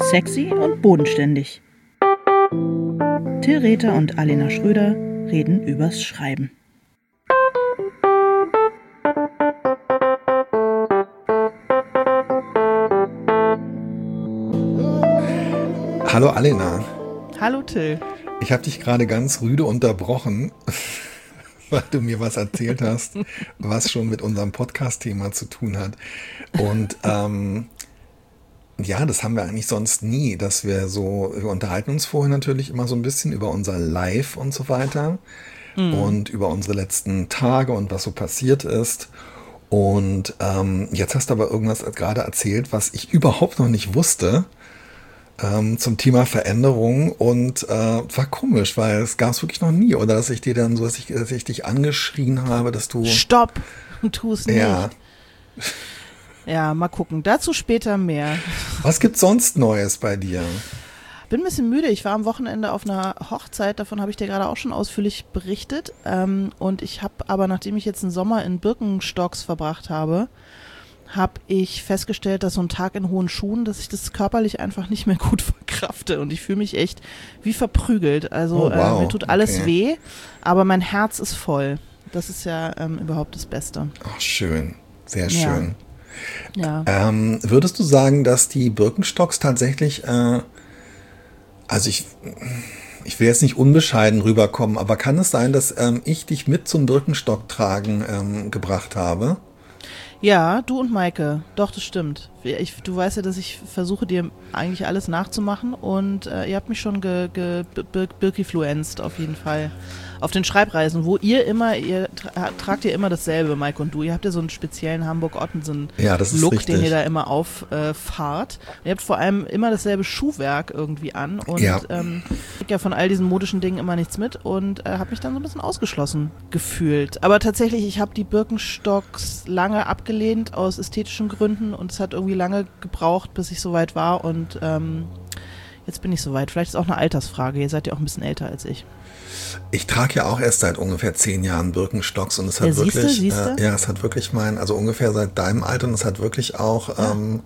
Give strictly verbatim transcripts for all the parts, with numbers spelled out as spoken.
Sexy und bodenständig. Till Rether und Alena Schröder reden übers Schreiben. Hallo Alena. Hallo Till. Ich habe dich gerade ganz rüde unterbrochen, weil du mir was erzählt hast, was schon mit unserem Podcast-Thema zu tun hat. Und ähm, ja, das haben wir eigentlich sonst nie, dass wir so, wir unterhalten uns vorher natürlich immer so ein bisschen über unser Live und so weiter mhm. und über unsere letzten Tage und was so passiert ist. Und ähm, jetzt hast du aber irgendwas gerade erzählt, was ich überhaupt noch nicht wusste. Ähm, zum Thema Veränderung und äh, war komisch, weil es gab es wirklich noch nie, oder dass ich dir dann so, dass ich, dass ich dich angeschrien habe, dass du... Stopp, tu es nicht. Ja. Ja, mal gucken, dazu später mehr. Was gibt's sonst Neues bei dir? Bin ein bisschen müde, ich war am Wochenende auf einer Hochzeit, davon habe ich dir gerade auch schon ausführlich berichtet ähm, und ich habe aber, nachdem ich jetzt einen Sommer in Birkenstocks verbracht habe, habe ich festgestellt, dass so ein Tag in hohen Schuhen, dass ich das körperlich einfach nicht mehr gut verkrafte und ich fühle mich echt wie verprügelt. Also oh, wow. äh, mir tut alles okay. weh, aber mein Herz ist voll. Das ist ja ähm, überhaupt das Beste. Ach, schön, sehr schön. Ja. Ähm, würdest du sagen, dass die Birkenstocks tatsächlich, äh, also ich, ich will jetzt nicht unbescheiden rüberkommen, aber kann es sein, dass ähm, ich dich mit zum Birkenstock-Tragen ähm, gebracht habe? Ja, du und Maike. Doch, das stimmt. Ich, du weißt ja, dass ich versuche, dir eigentlich alles nachzumachen und äh, ihr habt mich schon ge, ge, bir, birkifluenzt auf jeden Fall. Auf den Schreibreisen, wo ihr immer, ihr tra- tragt ihr immer dasselbe, Maike und du. Ihr habt ja so einen speziellen Hamburg-Ottensen-Look, ja, das ist richtig. Den ihr da immer auffahrt. Äh, ihr habt vor allem immer dasselbe Schuhwerk irgendwie an und ja. ähm, ich krieg ja von all diesen modischen Dingen immer nichts mit und äh, habe mich dann so ein bisschen ausgeschlossen gefühlt. Aber tatsächlich, ich habe die Birkenstocks lange abgelehnt aus ästhetischen Gründen und es hat irgendwie lange gebraucht, bis ich soweit war und ähm, jetzt bin ich soweit. Vielleicht ist auch eine Altersfrage. Ihr seid ja auch ein bisschen älter als ich. Ich trage ja auch erst seit ungefähr zehn Jahren Birkenstocks und es hat ja, wirklich, siehste, siehste? Äh, ja, es hat wirklich mein, also ungefähr seit deinem Alter und es hat wirklich auch, ja. ähm,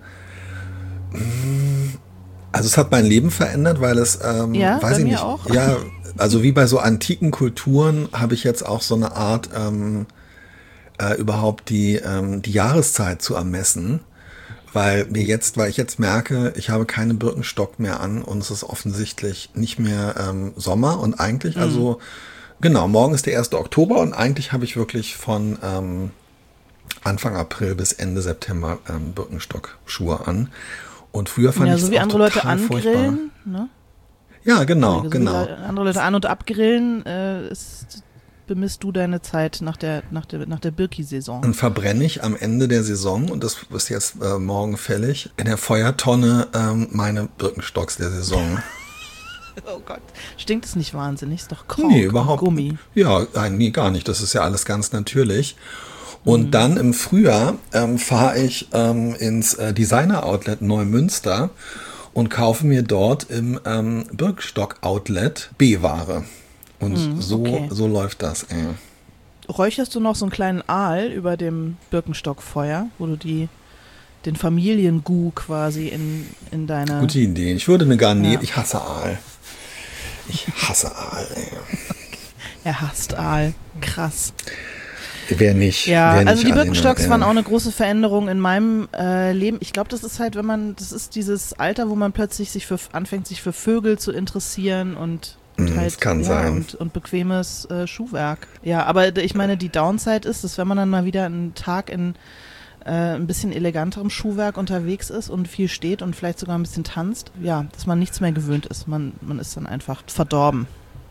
also es hat mein Leben verändert, weil es, ähm, ja, weiß bei ich mir nicht, auch. ja, also wie bei so antiken Kulturen habe ich jetzt auch so eine Art, ähm, äh, überhaupt die, ähm, die Jahreszeit zu ermessen. Weil mir jetzt, weil ich jetzt merke, ich habe keine Birkenstock mehr an und es ist offensichtlich nicht mehr ähm, Sommer und eigentlich, mhm. also genau, morgen ist der erste Oktober und eigentlich habe ich wirklich von ähm, Anfang April bis Ende September ähm, Birkenstock-Schuhe an. Und früher fand ja, ich es so wie auch andere total Leute angrillen, furchtbar. Ne? Ja, genau, so genau. Wie andere Leute an- und abgrillen, äh, ist... bemisst du deine Zeit nach der, nach der, nach der Birki-Saison? Und verbrenne ich am Ende der Saison, und das ist jetzt äh, morgen fällig, in der Feuertonne ähm, meine Birkenstocks der Saison. Oh Gott, stinkt es nicht wahnsinnig? Ist doch Kork nee, überhaupt, Gummi. Ja, nein, nee, gar nicht. Das ist ja alles ganz natürlich. Und mhm. dann im Frühjahr ähm, fahre ich ähm, ins äh, Designer-Outlet Neumünster und kaufe mir dort im ähm, Birkenstock-Outlet B-Ware. Und mm, so, okay. so läuft das. Ey. Räucherst du noch so einen kleinen Aal über dem Birkenstockfeuer, wo du die, den Familiengu quasi in, in deine... Gute Idee. Ich würde eine Garnele... Ja. Ich hasse Aal. Ich hasse Aal, ey. Er hasst Aal. Krass. Wer nicht. Ja, wer nicht also die Birkenstocks ja. waren auch eine große Veränderung in meinem äh, Leben. Ich glaube, das ist halt, wenn man... Das ist dieses Alter, wo man plötzlich sich für anfängt, sich für Vögel zu interessieren und... Und halt, das kann ja, sein. Und, und bequemes äh, Schuhwerk. Ja, aber ich meine, die Downside ist, dass wenn man dann mal wieder einen Tag in äh, ein bisschen eleganterem Schuhwerk unterwegs ist und viel steht und vielleicht sogar ein bisschen tanzt, ja, dass man nichts mehr gewöhnt ist. Man, man ist dann einfach verdorben.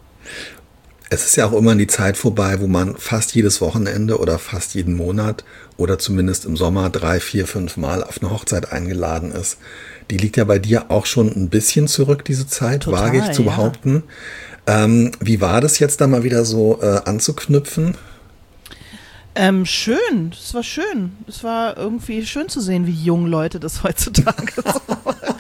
Es ist ja auch immer die Zeit vorbei, wo man fast jedes Wochenende oder fast jeden Monat oder zumindest im Sommer drei, vier, fünf Mal auf eine Hochzeit eingeladen ist. Die liegt ja bei dir auch schon ein bisschen zurück, diese Zeit, Total, wage ich zu ja. behaupten. Ähm, wie war das jetzt da mal wieder so äh, anzuknüpfen? Ähm, schön, es war schön. Es war irgendwie schön zu sehen, wie jung Leute das heutzutage so machen.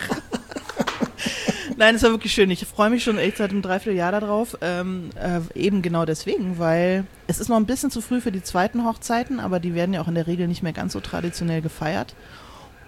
Nein, es war wirklich schön. Ich freue mich schon echt seit einem Dreivierteljahr darauf. Ähm, äh, eben genau deswegen, weil es ist noch ein bisschen zu früh für die zweiten Hochzeiten, aber die werden ja auch in der Regel nicht mehr ganz so traditionell gefeiert.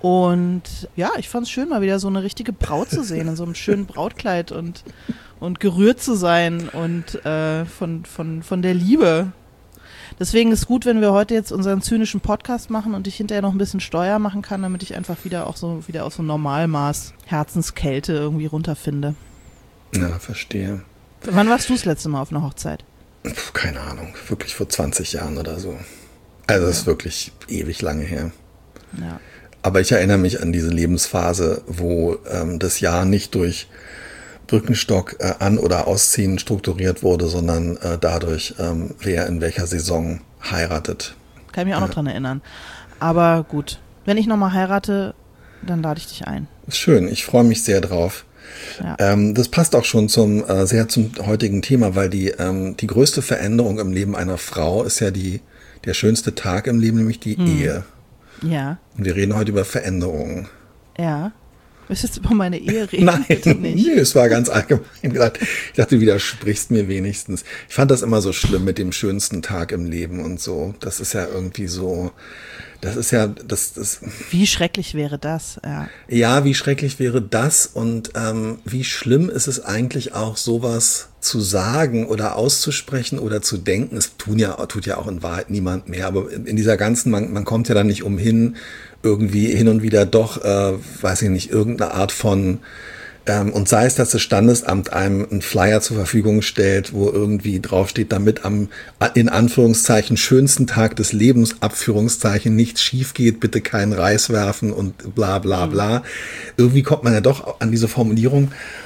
Und ja, ich fand es schön, mal wieder so eine richtige Braut zu sehen, in so einem schönen Brautkleid und, und gerührt zu sein und äh, von, von, von der Liebe. Deswegen ist gut, wenn wir heute jetzt unseren zynischen Podcast machen und ich hinterher noch ein bisschen Steuer machen kann, damit ich einfach wieder auch so wieder auf so ein Normalmaß Herzenskälte irgendwie runterfinde. Ja, verstehe. Wann warst du das letzte Mal auf einer Hochzeit? Puh, keine Ahnung, wirklich vor zwanzig Jahren oder so. Also das ist wirklich ewig lange her. Ja. Aber ich erinnere mich an diese Lebensphase, wo ähm, das Jahr nicht durch Birkenstock äh, an- oder ausziehen strukturiert wurde, sondern äh, dadurch, ähm, wer in welcher Saison heiratet. Kann ich mich auch noch dran erinnern. Aber gut, wenn ich nochmal heirate, dann lade ich dich ein. Schön, ich freue mich sehr drauf. Ja. Ähm, das passt auch schon zum äh, sehr zum heutigen Thema, weil die ähm, die größte Veränderung im Leben einer Frau ist ja die der schönste Tag im Leben, nämlich die hm. Ehe. Ja. Und wir reden heute über Veränderungen. Ja. Willst du jetzt über meine Ehe reden? Nein, Bitte nicht. nee, es war ganz allgemein gesagt. Ich dachte, du widersprichst mir wenigstens. Ich fand das immer so schlimm mit dem schönsten Tag im Leben und so. Das ist ja irgendwie so, das ist ja, das, das. Wie schrecklich wäre das? Ja, ja wie schrecklich wäre das und ähm, wie schlimm ist es eigentlich auch, sowas zu sagen oder auszusprechen oder zu denken. Es tun ja, tut ja auch in Wahrheit niemand mehr, aber in, in dieser ganzen, man, man kommt ja dann nicht umhin, irgendwie hin und wieder doch, äh, weiß ich nicht, irgendeine Art von, ähm, und sei es, dass das Standesamt einem einen Flyer zur Verfügung stellt, wo irgendwie draufsteht, damit am, in Anführungszeichen, schönsten Tag des Lebens, Abführungszeichen, nichts schief geht, bitte keinen Reis werfen und bla bla bla. Mhm. Irgendwie kommt man ja doch an diese Formulierung.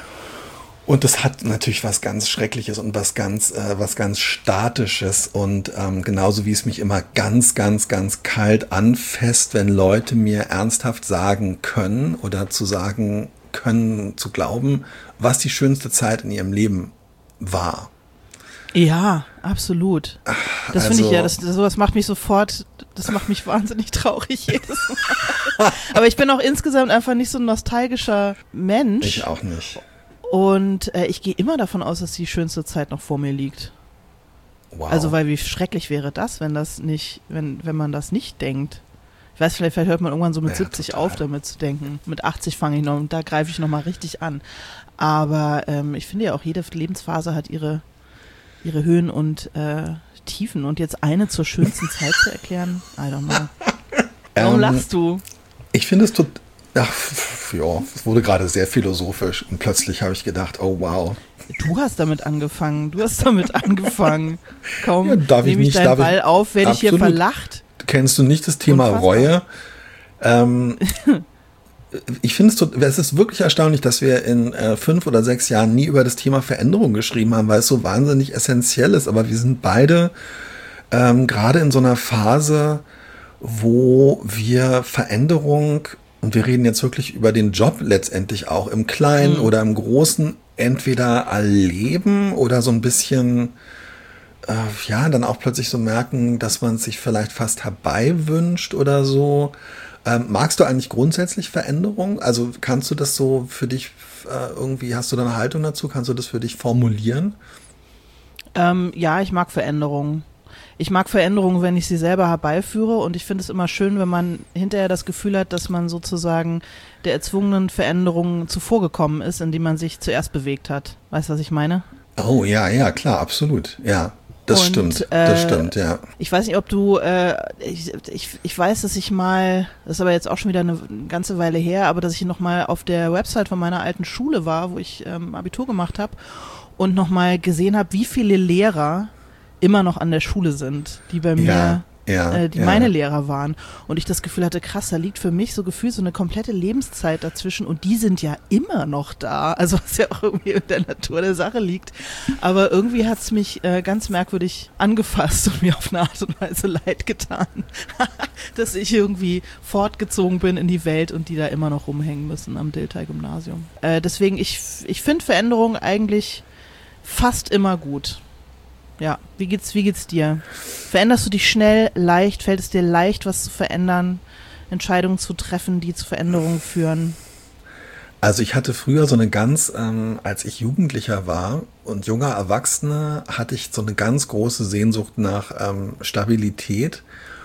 Und das hat natürlich was ganz Schreckliches und was ganz, äh, was ganz Statisches und ähm, genauso wie es mich immer ganz, ganz, ganz kalt anfasst, wenn Leute mir ernsthaft sagen können oder zu sagen können, zu glauben, was die schönste Zeit in ihrem Leben war. Ja, absolut. Das also, finde ich ja, das, sowas macht mich sofort, das macht mich wahnsinnig traurig jedes Mal. Aber ich bin auch insgesamt einfach nicht so ein nostalgischer Mensch. Ich auch nicht. Und äh, ich gehe immer davon aus, dass die schönste Zeit noch vor mir liegt. Wow. Also, weil wie schrecklich wäre das, wenn das nicht, wenn, wenn man das nicht denkt. Ich weiß, vielleicht, vielleicht hört man irgendwann so mit ja, siebzig total. Auf, damit zu denken. Mit achtzig fange ich noch und da greife ich nochmal richtig an. Aber ähm, ich finde ja auch, jede Lebensphase hat ihre, ihre Höhen und äh, Tiefen. Und jetzt eine zur schönsten Zeit zu erklären, I don't know. Warum ähm, lachst du? Ich finde es total. Ach, ja, es wurde gerade sehr philosophisch und plötzlich habe ich gedacht, oh wow. Du hast damit angefangen, du hast damit angefangen. Kaum ja, darf nehme ich, ich deinen darf Ball ich, auf, werde ich hier verlacht. Kennst du nicht das Thema Unfassbar. Reue? Ähm, ich finde es, es ist wirklich erstaunlich, dass wir in äh, fünf oder sechs Jahren nie über das Thema Veränderung geschrieben haben, weil es so wahnsinnig essentiell ist. Aber wir sind beide ähm, gerade in so einer Phase, wo wir Veränderung, und wir reden jetzt wirklich über den Job letztendlich auch, im Kleinen mhm. oder im Großen, entweder erleben oder so ein bisschen, äh, ja, dann auch plötzlich so merken, dass man sich vielleicht fast herbeiwünscht oder so. Ähm, magst du eigentlich grundsätzlich Veränderung? Also kannst du das so für dich äh, irgendwie, hast du da eine Haltung dazu? Kannst du das für dich formulieren? Ähm, ja, ich mag Veränderungen. Ich mag Veränderungen, wenn ich sie selber herbeiführe und ich finde es immer schön, wenn man hinterher das Gefühl hat, dass man sozusagen der erzwungenen Veränderung zuvorgekommen ist, indem man sich zuerst bewegt hat. Weißt du, was ich meine? Oh ja, ja, klar, absolut, ja. Das und, stimmt, äh, das stimmt, ja. Ich weiß nicht, ob du, äh, ich, ich, ich weiß, dass ich mal, das ist aber jetzt auch schon wieder eine ganze Weile her, aber dass ich nochmal auf der Website von meiner alten Schule war, wo ich ähm, Abitur gemacht habe und nochmal gesehen habe, wie viele Lehrer immer noch an der Schule sind, die bei mir, ja, ja, äh, die ja. meine Lehrer waren. Und ich das Gefühl hatte, krass, da liegt für mich so gefühlt so eine komplette Lebenszeit dazwischen und die sind ja immer noch da. Also was ja auch irgendwie in der Natur der Sache liegt. Aber irgendwie hat es mich äh, ganz merkwürdig angefasst und mir auf eine Art und Weise leid getan, dass ich irgendwie fortgezogen bin in die Welt und die da immer noch rumhängen müssen am Dilthey-Gymnasium. Äh, deswegen, ich, ich finde Veränderungen eigentlich fast immer gut. Ja, wie geht's, wie geht's dir? Veränderst du dich schnell, leicht? Fällt es dir leicht, was zu verändern? Entscheidungen zu treffen, die zu Veränderungen führen? Also ich hatte früher so eine ganz, ähm, als ich Jugendlicher war und junger Erwachsener, hatte ich so eine ganz große Sehnsucht nach ähm, Stabilität.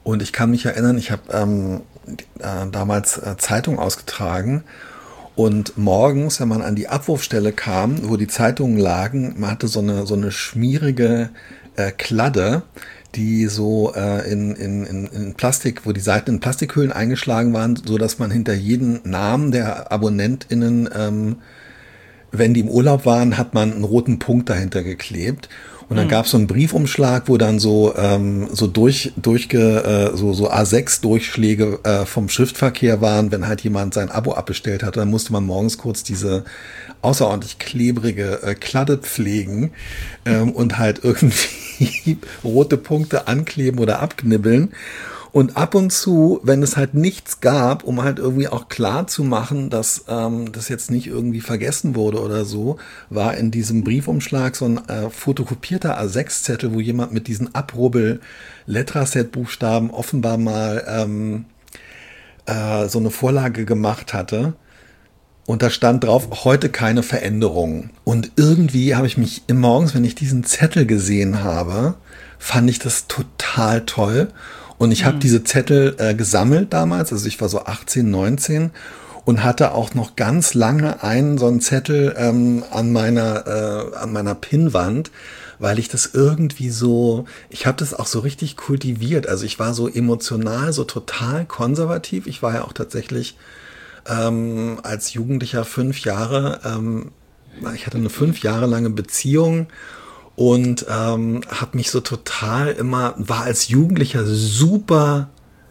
Und ich kann mich erinnern, ich habe ähm, äh, damals äh, Zeitung ausgetragen und morgens, wenn man an die Abwurfstelle kam, wo die Zeitungen lagen, man hatte so eine, so eine schmierige äh, Kladde, die so äh, in, in, in, in Plastik, wo die Seiten in Plastikhüllen eingeschlagen waren, so dass man hinter jeden Namen der AbonnentInnen, ähm, wenn die im Urlaub waren, hat man einen roten Punkt dahinter geklebt. Und dann mhm. gab es so einen Briefumschlag, wo dann so ähm, so durch durchge äh, so so A sechs Durchschläge äh, vom Schriftverkehr waren, wenn halt jemand sein Abo abbestellt hat. Dann musste man morgens kurz diese außerordentlich klebrige äh, Kladde pflegen ähm, und halt irgendwie rote Punkte ankleben oder abknibbeln. Und ab und zu, wenn es halt nichts gab, um halt irgendwie auch klar zu machen, dass ähm, das jetzt nicht irgendwie vergessen wurde oder so, war in diesem Briefumschlag so ein äh, fotokopierter A sechs Zettel, wo jemand mit diesen Abrubbel-Letraset-Buchstaben offenbar mal ähm, äh, so eine Vorlage gemacht hatte. Und da stand drauf, heute keine Veränderungen. Und irgendwie habe ich mich morgens, wenn ich diesen Zettel gesehen habe, fand ich das total toll. Und ich habe mhm. diese Zettel äh, gesammelt damals, also ich war so achtzehn, neunzehn und hatte auch noch ganz lange einen so einen Zettel ähm, an meiner äh, an meiner Pinnwand, weil ich das irgendwie so, ich habe das auch so richtig kultiviert. Also ich war so emotional, so total konservativ. Ich war ja auch tatsächlich ähm, als Jugendlicher fünf Jahre, ähm, ich hatte eine fünf Jahre lange Beziehung. Und ähm, habe mich so total immer, war als Jugendlicher super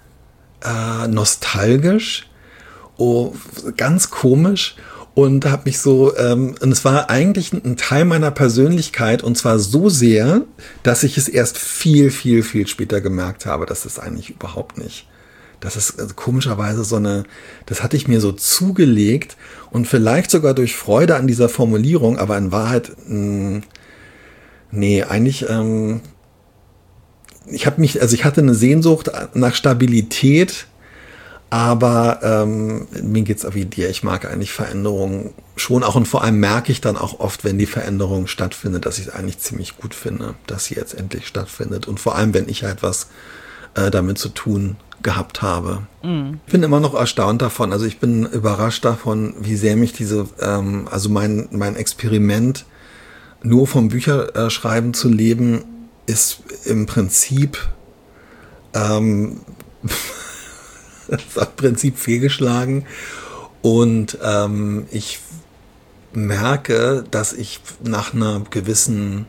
äh, nostalgisch, oh, ganz komisch und habe mich so, ähm, und es war eigentlich ein Teil meiner Persönlichkeit und zwar so sehr, dass ich es erst viel, viel, viel später gemerkt habe, dass es eigentlich überhaupt nicht. Das ist also komischerweise so eine, das hatte ich mir so zugelegt und vielleicht sogar durch Freude an dieser Formulierung, aber in Wahrheit mh, Nee, eigentlich, ähm, ich habe mich, also ich hatte eine Sehnsucht nach Stabilität, aber ähm, mir geht's auch wie dir. Ich mag eigentlich Veränderungen schon auch und vor allem merke ich dann auch oft, wenn die Veränderung stattfindet, dass ich es eigentlich ziemlich gut finde, dass sie jetzt endlich stattfindet und vor allem, wenn ich halt was äh, damit zu tun gehabt habe. Mhm. Ich bin immer noch erstaunt davon, also ich bin überrascht davon, wie sehr mich diese, ähm, also mein, mein Experiment nur vom Bücherschreiben zu leben, ist im Prinzip ähm, ist im Prinzip fehlgeschlagen. Und ähm, ich merke, dass ich nach einer gewissen,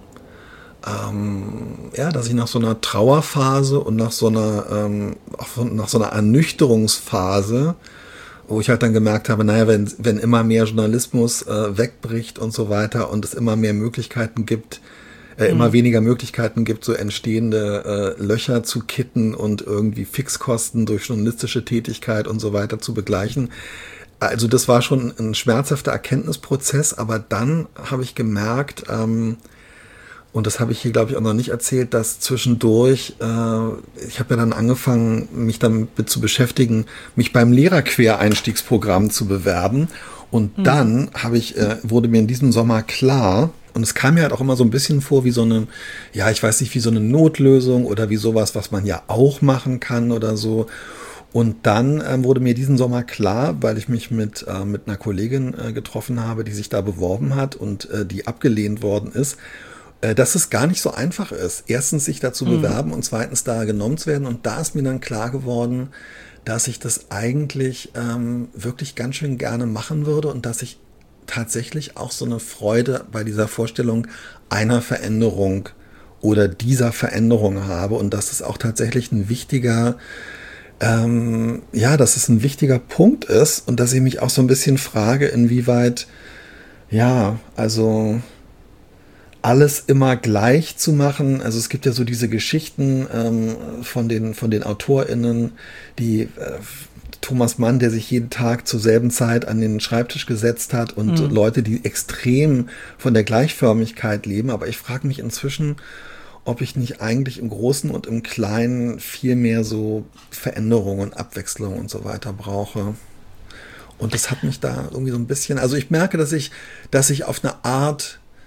ähm, ja, dass ich nach so einer Trauerphase und nach so einer, ähm, nach so einer Ernüchterungsphase, wo ich halt dann gemerkt habe, naja, wenn, wenn immer mehr Journalismus äh, wegbricht und so weiter und es immer mehr Möglichkeiten gibt, äh, mhm. immer weniger Möglichkeiten gibt, so entstehende äh, Löcher zu kitten und irgendwie Fixkosten durch journalistische Tätigkeit und so weiter zu begleichen. Also das war schon ein schmerzhafter Erkenntnisprozess, aber dann habe ich gemerkt, ähm, und das habe ich hier, glaube ich, auch noch nicht erzählt, dass zwischendurch, äh, ich habe ja dann angefangen, mich damit zu beschäftigen, mich beim Lehrerquereinstiegsprogramm zu bewerben. Und mhm. dann habe ich, äh, wurde mir in diesem Sommer klar, und es kam mir halt auch immer so ein bisschen vor wie so eine, ja, ich weiß nicht, wie so eine Notlösung oder wie sowas, was man ja auch machen kann oder so. Und dann ähm, wurde mir diesen Sommer klar, weil ich mich mit, äh, mit einer Kollegin äh, getroffen habe, die sich da beworben hat und äh, die abgelehnt worden ist, dass es gar nicht so einfach ist. Erstens sich dazu mhm. bewerben und zweitens da genommen zu werden. Und da ist mir dann klar geworden, dass ich das eigentlich ähm, wirklich ganz schön gerne machen würde und dass ich tatsächlich auch so eine Freude bei dieser Vorstellung einer Veränderung oder dieser Veränderung habe und dass es auch tatsächlich ein wichtiger, ähm, ja, dass es ein wichtiger Punkt ist und dass ich mich auch so ein bisschen frage, inwieweit, ja, also alles immer gleich zu machen. Also es gibt ja so diese Geschichten ähm, von den von den AutorInnen, die äh, Thomas Mann, der sich jeden Tag zur selben Zeit an den Schreibtisch gesetzt hat und mhm. Leute, die extrem von der Gleichförmigkeit leben. Aber ich frage mich inzwischen, ob ich nicht eigentlich im Großen und im Kleinen viel mehr so Veränderungen, Abwechslung und so weiter brauche. Und das hat mich da irgendwie so ein bisschen, also ich merke, dass ich, dass ich auf eine Art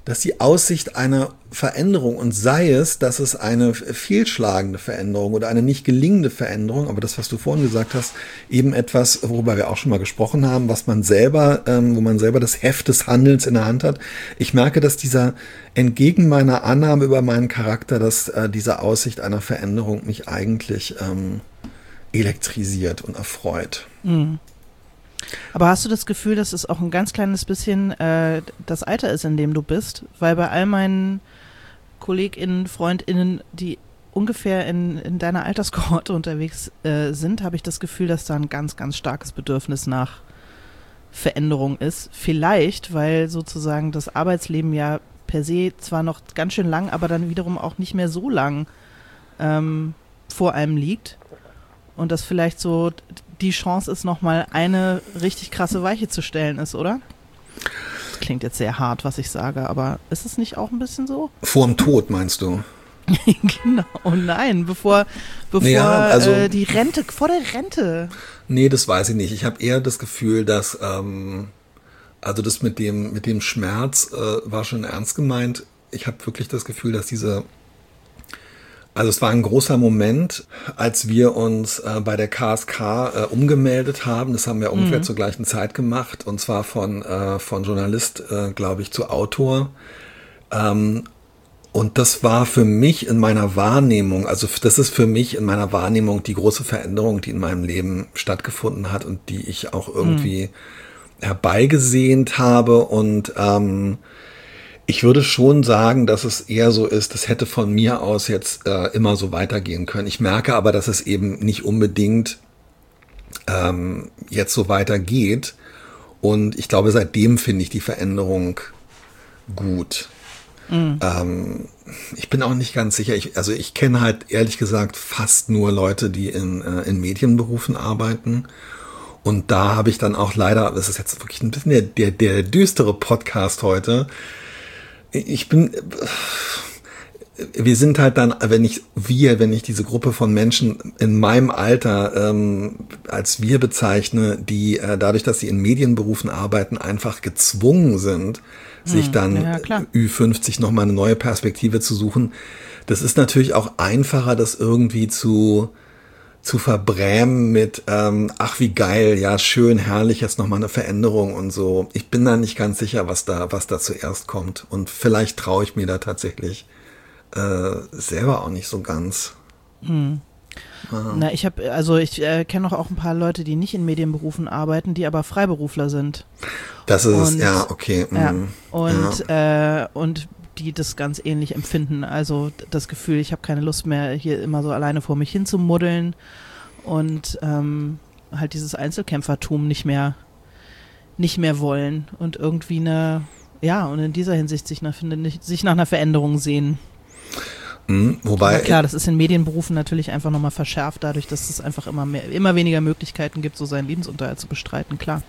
dass die Aussicht einer Veränderung, und sei es, dass es eine fehlschlagende Veränderung oder eine nicht gelingende Veränderung, aber das, was du vorhin gesagt hast, eben etwas, worüber wir auch schon mal gesprochen haben, was man selber, ähm, wo man selber das Heft des Handelns in der Hand hat. Ich merke, dass dieser, entgegen meiner Annahme über meinen Charakter, dass äh, diese Aussicht einer Veränderung mich eigentlich ähm, elektrisiert und erfreut. Mhm. Aber hast du das Gefühl, dass es auch ein ganz kleines bisschen äh, das Alter ist, in dem du bist? Weil bei all meinen KollegInnen, FreundInnen, die ungefähr in, in deiner Alterskohorte unterwegs äh, sind, habe ich das Gefühl, dass da ein ganz, ganz starkes Bedürfnis nach Veränderung ist. Vielleicht, weil sozusagen das Arbeitsleben ja per se zwar noch ganz schön lang, aber dann wiederum auch nicht mehr so lang ähm, vor einem liegt. Und das vielleicht so die Chance ist, nochmal eine richtig krasse Weiche zu stellen ist, oder? Das klingt jetzt sehr hart, was ich sage, aber ist es nicht auch ein bisschen so? Vorm Tod, meinst du? Genau, oh nein, bevor, bevor ja, also, äh, die Rente, vor der Rente. Nee, das weiß ich nicht. Ich habe eher das Gefühl, dass, ähm, also das mit dem, mit dem Schmerz äh, war schon ernst gemeint. Ich habe wirklich das Gefühl, dass diese Also es war ein großer Moment, als wir uns äh, bei der K S K äh, umgemeldet haben. Das haben wir ungefähr mhm. zur gleichen Zeit gemacht. Und zwar von, äh, von Journalist, äh, glaube ich, zu Autor. Ähm, und das war für mich in meiner Wahrnehmung, also das ist für mich in meiner Wahrnehmung die große Veränderung, die in meinem Leben stattgefunden hat und die ich auch irgendwie mhm. herbeigesehnt habe. Und ähm, ich würde schon sagen, dass es eher so ist, das hätte von mir aus jetzt äh, immer so weitergehen können. Ich merke aber, dass es eben nicht unbedingt ähm, jetzt so weitergeht. Und ich glaube, seitdem finde ich die Veränderung gut. Mhm. Ähm, ich bin auch nicht ganz sicher. Ich, also ich kenne halt ehrlich gesagt fast nur Leute, die in, äh, in Medienberufen arbeiten. Und da habe ich dann auch leider, das ist jetzt wirklich ein bisschen der, der, der düstere Podcast heute, ich bin, wir sind halt dann, wenn ich, wir, wenn ich diese Gruppe von Menschen in meinem Alter ähm, als wir bezeichne, die äh, dadurch, dass sie in Medienberufen arbeiten, einfach gezwungen sind, hm, sich dann ja, Ü fünfzig nochmal eine neue Perspektive zu suchen. Das ist natürlich auch einfacher, das irgendwie zu zu verbrämen mit, ähm, ach wie geil, ja schön, herrlich, jetzt nochmal eine Veränderung und so. Ich bin da nicht ganz sicher, was da, was da zuerst kommt. Und vielleicht traue ich mir da tatsächlich äh, selber auch nicht so ganz. Hm. Ah. Na, ich habe, also ich äh, kenne auch ein paar Leute, die nicht in Medienberufen arbeiten, die aber Freiberufler sind. Das ist und, es, ja, okay. Ja, und, ja. Äh, und die das ganz ähnlich empfinden. Also das Gefühl, ich habe keine Lust mehr, hier immer so alleine vor mich hinzumuddeln und ähm, halt dieses Einzelkämpfertum nicht mehr nicht mehr wollen und irgendwie eine, ja, und in dieser Hinsicht sich nach, sich nach einer Veränderung sehen. Mhm, wobei Aber klar, das ist in Medienberufen natürlich einfach nochmal verschärft, dadurch, dass es einfach immer mehr, immer weniger Möglichkeiten gibt, so seinen Lebensunterhalt zu bestreiten, klar.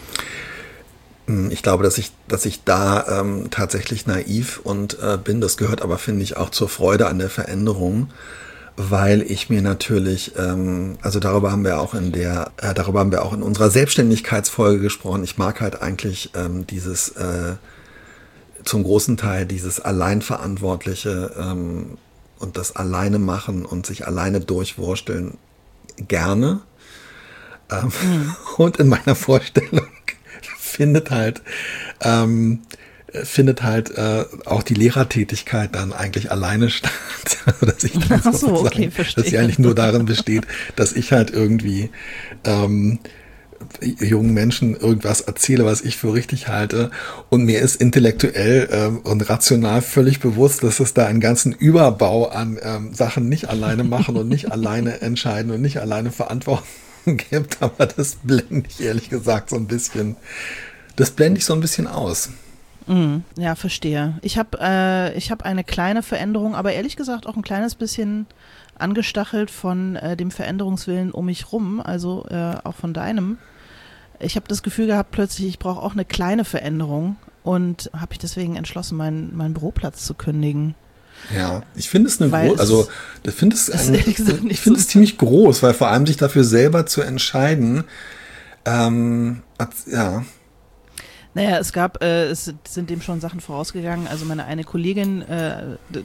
Ich glaube, dass ich, dass ich da ähm, tatsächlich naiv und äh, bin. Das gehört aber, finde ich, auch zur Freude an der Veränderung, weil ich mir natürlich, ähm, also darüber haben wir auch in der, äh, darüber haben wir auch in unserer Selbstständigkeitsfolge gesprochen. Ich mag halt eigentlich ähm, dieses, äh, zum großen Teil dieses Alleinverantwortliche ähm, und das Alleine machen und sich alleine durchwursteln gerne. Ähm, mhm. Und in meiner Vorstellung findet halt ähm, findet halt äh, auch die Lehrertätigkeit dann eigentlich alleine statt. dass ich dann Ach so, okay, verstehe. Dass sie eigentlich nur darin besteht, dass ich halt irgendwie ähm, jungen Menschen irgendwas erzähle, was ich für richtig halte. Und mir ist intellektuell ähm, und rational völlig bewusst, dass es da einen ganzen Überbau an ähm, Sachen nicht alleine machen und nicht alleine entscheiden und nicht alleine verantworten gibt, aber das blende ich ehrlich gesagt so ein bisschen, das blende ich so ein bisschen aus. Mm, ja, verstehe. Ich habe äh, ich habe eine kleine Veränderung, aber ehrlich gesagt auch ein kleines bisschen angestachelt von äh, dem Veränderungswillen um mich rum, also äh, auch von deinem. Ich habe das Gefühl gehabt, plötzlich, ich brauche auch eine kleine Veränderung und habe mich deswegen entschlossen, meinen, meinen Büroplatz zu kündigen. Ja, ich finde es eine große, also ich finde es, ein, ich finde es ziemlich groß, weil vor allem sich dafür selber zu entscheiden, ähm, ja. Naja, es gab, äh, es sind dem schon Sachen vorausgegangen. Also meine eine Kollegin äh, d-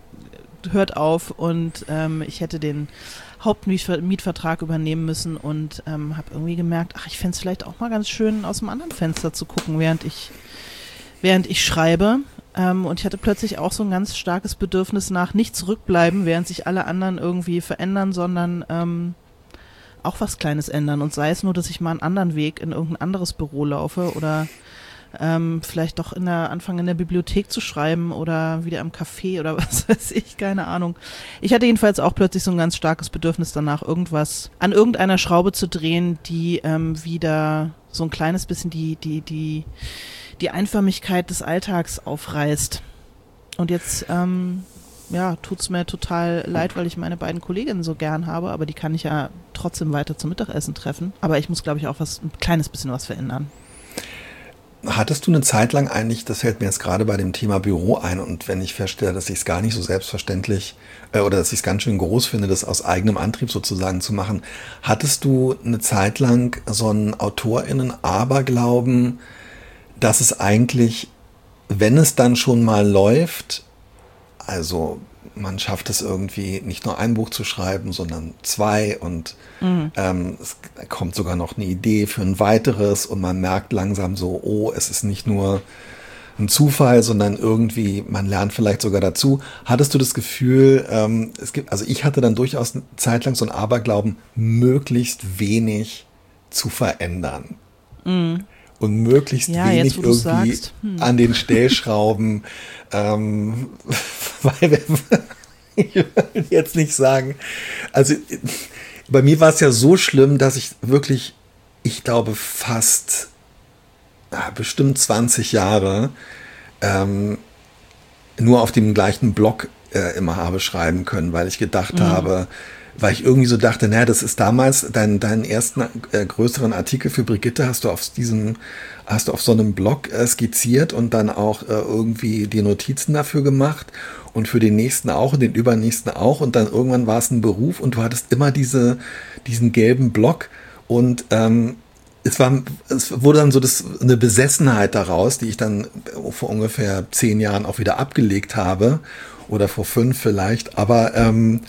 hört auf und ähm, ich hätte den Hauptmietvertrag übernehmen müssen und ähm, habe irgendwie gemerkt, ach, ich fände es vielleicht auch mal ganz schön, aus dem anderen Fenster zu gucken, während ich, während ich schreibe. Ähm, und ich hatte plötzlich auch so ein ganz starkes Bedürfnis nach nicht zurückbleiben, während sich alle anderen irgendwie verändern, sondern ähm, auch was Kleines ändern. Und sei es nur, dass ich mal einen anderen Weg in irgendein anderes Büro laufe oder ähm, vielleicht doch in der Anfang in der Bibliothek zu schreiben oder wieder im Café oder was weiß ich, keine Ahnung. Ich hatte jedenfalls auch plötzlich so ein ganz starkes Bedürfnis danach, irgendwas an irgendeiner Schraube zu drehen, die ähm, wieder so ein kleines bisschen die, die, die, die Einförmigkeit des Alltags aufreißt. Und jetzt, ähm, ja, tut's mir total leid, weil ich meine beiden Kolleginnen so gern habe, aber die kann ich ja trotzdem weiter zum Mittagessen treffen. Aber ich muss, glaube ich, auch was, ein kleines bisschen was verändern. Hattest du eine Zeit lang eigentlich, das fällt mir jetzt gerade bei dem Thema Büro ein und wenn ich feststelle, dass ich es gar nicht so selbstverständlich äh, oder dass ich es ganz schön groß finde, das aus eigenem Antrieb sozusagen zu machen, hattest du eine Zeit lang so einen AutorInnen-Aberglauben, dass es eigentlich, wenn es dann schon mal läuft, also man schafft es irgendwie nicht nur ein Buch zu schreiben, sondern zwei und mhm. ähm, es kommt sogar noch eine Idee für ein weiteres und man merkt langsam so, oh, es ist nicht nur ein Zufall, sondern irgendwie, man lernt vielleicht sogar dazu. Hattest du das Gefühl, ähm, es gibt, also ich hatte dann durchaus eine Zeit lang so einen Aberglauben, möglichst wenig zu verändern. Mhm. Und möglichst ja, wenig jetzt, irgendwie hm. an den Stellschrauben, ähm, weil ich will jetzt nicht sagen, also bei mir war es ja so schlimm, dass ich wirklich, ich glaube fast ja, bestimmt zwanzig Jahre ähm, nur auf dem gleichen Blog äh, immer habe schreiben können, weil ich gedacht mhm. habe, weil ich irgendwie so dachte, naja, das ist damals dein, deinen ersten äh, größeren Artikel für Brigitte hast du auf diesem, hast du auf so einem Blog äh, skizziert und dann auch äh, irgendwie die Notizen dafür gemacht und für den nächsten auch und den übernächsten auch und dann irgendwann war es ein Beruf und du hattest immer diese, diesen gelben Block und ähm, es war, es wurde dann so das, eine Besessenheit daraus, die ich dann vor ungefähr zehn Jahren auch wieder abgelegt habe oder vor fünf vielleicht, aber ähm,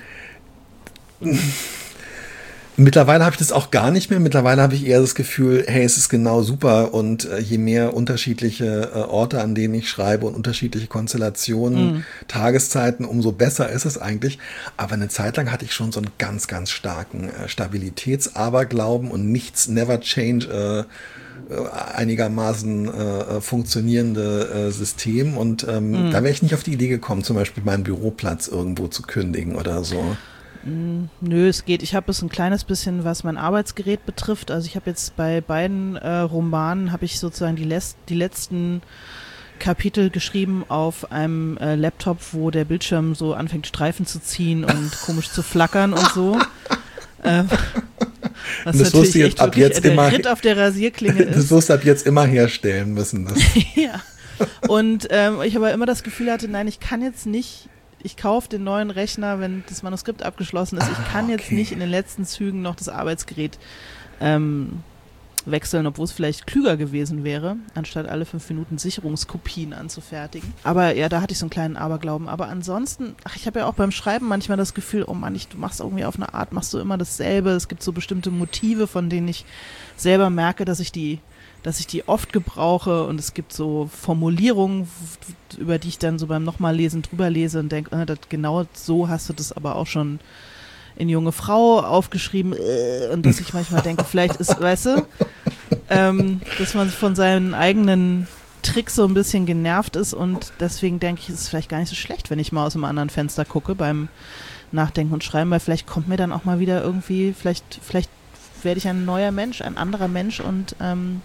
mittlerweile habe ich das auch gar nicht mehr. Mittlerweile habe ich eher das Gefühl, hey, es ist genau super und äh, je mehr unterschiedliche äh, Orte, an denen ich schreibe und unterschiedliche Konstellationen, mm. Tageszeiten, umso besser ist es eigentlich. Aber eine Zeit lang hatte ich schon so einen ganz, ganz starken äh, Stabilitätsaberglauben und nichts, never change, äh, einigermaßen äh, funktionierende äh, System und ähm, mm. da wäre ich nicht auf die Idee gekommen, zum Beispiel meinen Büroplatz irgendwo zu kündigen oder so. Nö, es geht. Ich habe es ein kleines bisschen, was mein Arbeitsgerät betrifft. Also ich habe jetzt bei beiden äh, Romanen, habe ich sozusagen die, les- die letzten Kapitel geschrieben auf einem äh, Laptop, wo der Bildschirm so anfängt Streifen zu ziehen und komisch zu flackern und so. Ähm, was das wirst du jetzt ab jetzt immer Ritt auf der Rasierklinge ist. Das wirst du ab jetzt immer herstellen müssen. Das. Ja. Und ähm, ich aber immer das Gefühl hatte, nein, ich kann jetzt nicht ich kaufe den neuen Rechner, wenn das Manuskript abgeschlossen ist. Ich kann ah, okay. jetzt nicht in den letzten Zügen noch das Arbeitsgerät ähm, wechseln, obwohl es vielleicht klüger gewesen wäre, anstatt alle fünf Minuten Sicherungskopien anzufertigen. Aber ja, da hatte ich so einen kleinen Aberglauben. Aber ansonsten, ach, ich habe ja auch beim Schreiben manchmal das Gefühl, oh Mann, ich, du machst irgendwie auf eine Art, machst du immer dasselbe. Es gibt so bestimmte Motive, von denen ich selber merke, dass ich die dass ich die oft gebrauche und es gibt so Formulierungen, über die ich dann so beim nochmal lesen drüber lese und denke, äh, genau so hast du das aber auch schon in Junge Frau aufgeschrieben äh, und dass ich manchmal denke, vielleicht ist, weißt du, ähm, dass man von seinen eigenen Tricks so ein bisschen genervt ist und deswegen denke ich, ist es vielleicht gar nicht so schlecht, wenn ich mal aus einem anderen Fenster gucke beim Nachdenken und Schreiben, weil vielleicht kommt mir dann auch mal wieder irgendwie, vielleicht, vielleicht werde ich ein neuer Mensch, ein anderer Mensch und ähm,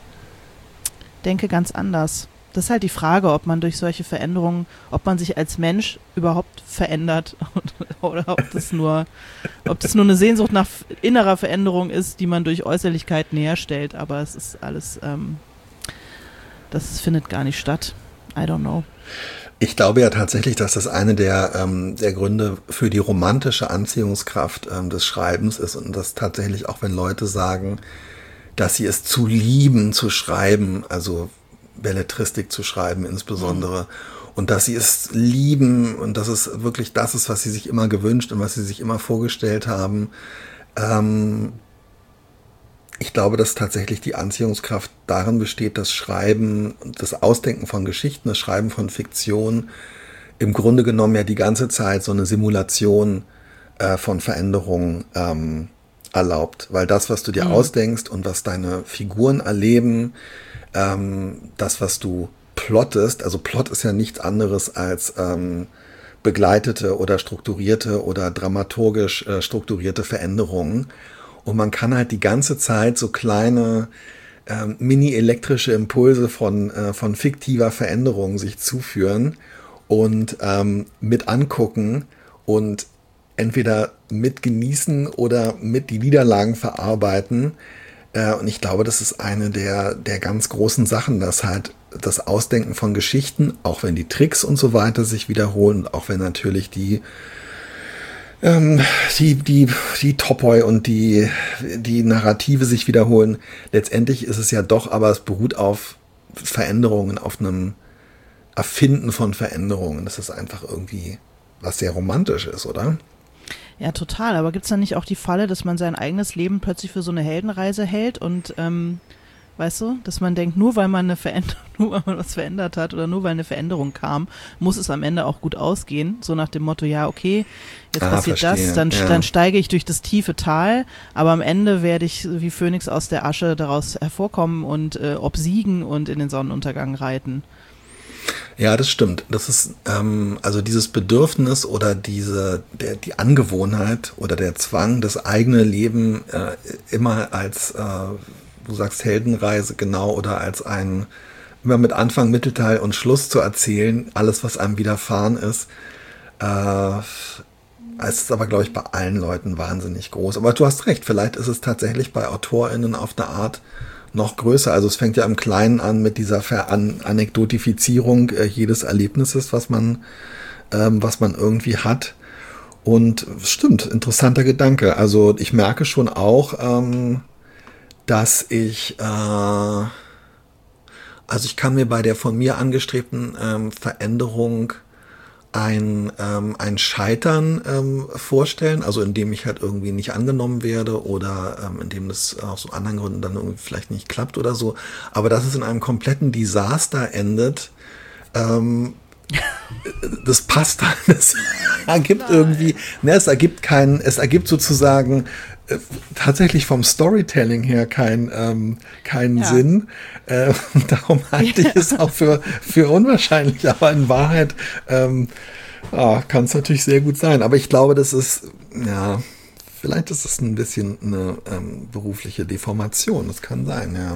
denke ganz anders. Das ist halt die Frage, ob man durch solche Veränderungen, ob man sich als Mensch überhaupt verändert oder ob das nur, ob das nur eine Sehnsucht nach innerer Veränderung ist, die man durch Äußerlichkeiten herstellt. Aber es ist alles, ähm, das findet gar nicht statt. I don't know. Ich glaube ja tatsächlich, dass das eine der, ähm, der Gründe für die romantische Anziehungskraft ähm, des Schreibens ist und das tatsächlich auch, wenn Leute sagen, dass sie es zu lieben, zu schreiben, also Belletristik zu schreiben insbesondere. Und dass sie es lieben und dass es wirklich das ist, was sie sich immer gewünscht und was sie sich immer vorgestellt haben. Ähm, ich glaube, dass tatsächlich die Anziehungskraft darin besteht, das Schreiben, das Ausdenken von Geschichten, das Schreiben von Fiktion im Grunde genommen ja die ganze Zeit so eine Simulation äh, von Veränderungen ähm, erlaubt. Weil das, was du dir mhm. ausdenkst und was deine Figuren erleben, ähm, das, was du plottest, also Plot ist ja nichts anderes als ähm, begleitete oder strukturierte oder dramaturgisch äh, strukturierte Veränderungen. Und man kann halt die ganze Zeit so kleine ähm, mini-elektrische Impulse von, äh, von fiktiver Veränderung sich zuführen und ähm, mit angucken und entweder mit genießen oder mit die Niederlagen verarbeiten. Äh, und ich glaube, das ist eine der, der ganz großen Sachen, dass halt das Ausdenken von Geschichten, auch wenn die Tricks und so weiter sich wiederholen, auch wenn natürlich die ähm, die, die, die Topoi und die, die Narrative sich wiederholen. Letztendlich ist es ja doch, aber es beruht auf Veränderungen, auf einem Erfinden von Veränderungen. Das ist einfach irgendwie was sehr romantisch ist, oder? Ja, total. Aber gibt es dann nicht auch die Falle, dass man sein eigenes Leben plötzlich für so eine Heldenreise hält und ähm, weißt du, dass man denkt, nur weil man eine Veränderung, nur weil man was verändert hat oder nur weil eine Veränderung kam, muss es am Ende auch gut ausgehen. So nach dem Motto, ja, okay, jetzt ah, passiert verstehe. das, dann, ja. dann steige ich durch das tiefe Tal, aber am Ende werde ich wie Phönix aus der Asche daraus hervorkommen und äh, obsiegen und in den Sonnenuntergang reiten. Ja, das stimmt. Das ist ähm, also dieses Bedürfnis oder diese der, die Angewohnheit oder der Zwang, das eigene Leben äh, immer als äh, du sagst Heldenreise, genau, oder als ein, immer mit Anfang, Mittelteil und Schluss zu erzählen, alles, was einem widerfahren ist. Äh, es ist aber, glaube ich, bei allen Leuten wahnsinnig groß. Aber du hast recht, vielleicht ist es tatsächlich bei AutorInnen auf eine Art noch größer. Also es fängt ja im Kleinen an mit dieser Veran- Anekdotifizierung äh, jedes Erlebnisses, was man, ähm, was man irgendwie hat. Und stimmt, interessanter Gedanke. Also ich merke schon auch, ähm, dass ich, äh, also ich kann mir bei der von mir angestrebten ähm, Veränderung ein, ähm, ein Scheitern ähm, vorstellen, also indem ich halt irgendwie nicht angenommen werde oder ähm, indem das aus so anderen Gründen dann irgendwie vielleicht nicht klappt oder so, aber dass es in einem kompletten Desaster endet, ähm, das passt dann, es ergibt Nein. irgendwie, ne, es ergibt keinen, es ergibt sozusagen äh, tatsächlich vom Storytelling her kein, ähm, keinen ja. Sinn. Äh, darum halte ich ja. es auch für, für unwahrscheinlich, aber in Wahrheit ähm, ah, kann es natürlich sehr gut sein. Aber ich glaube, das ist, ja, vielleicht ist es ein bisschen eine ähm, berufliche Deformation, das kann sein, ja.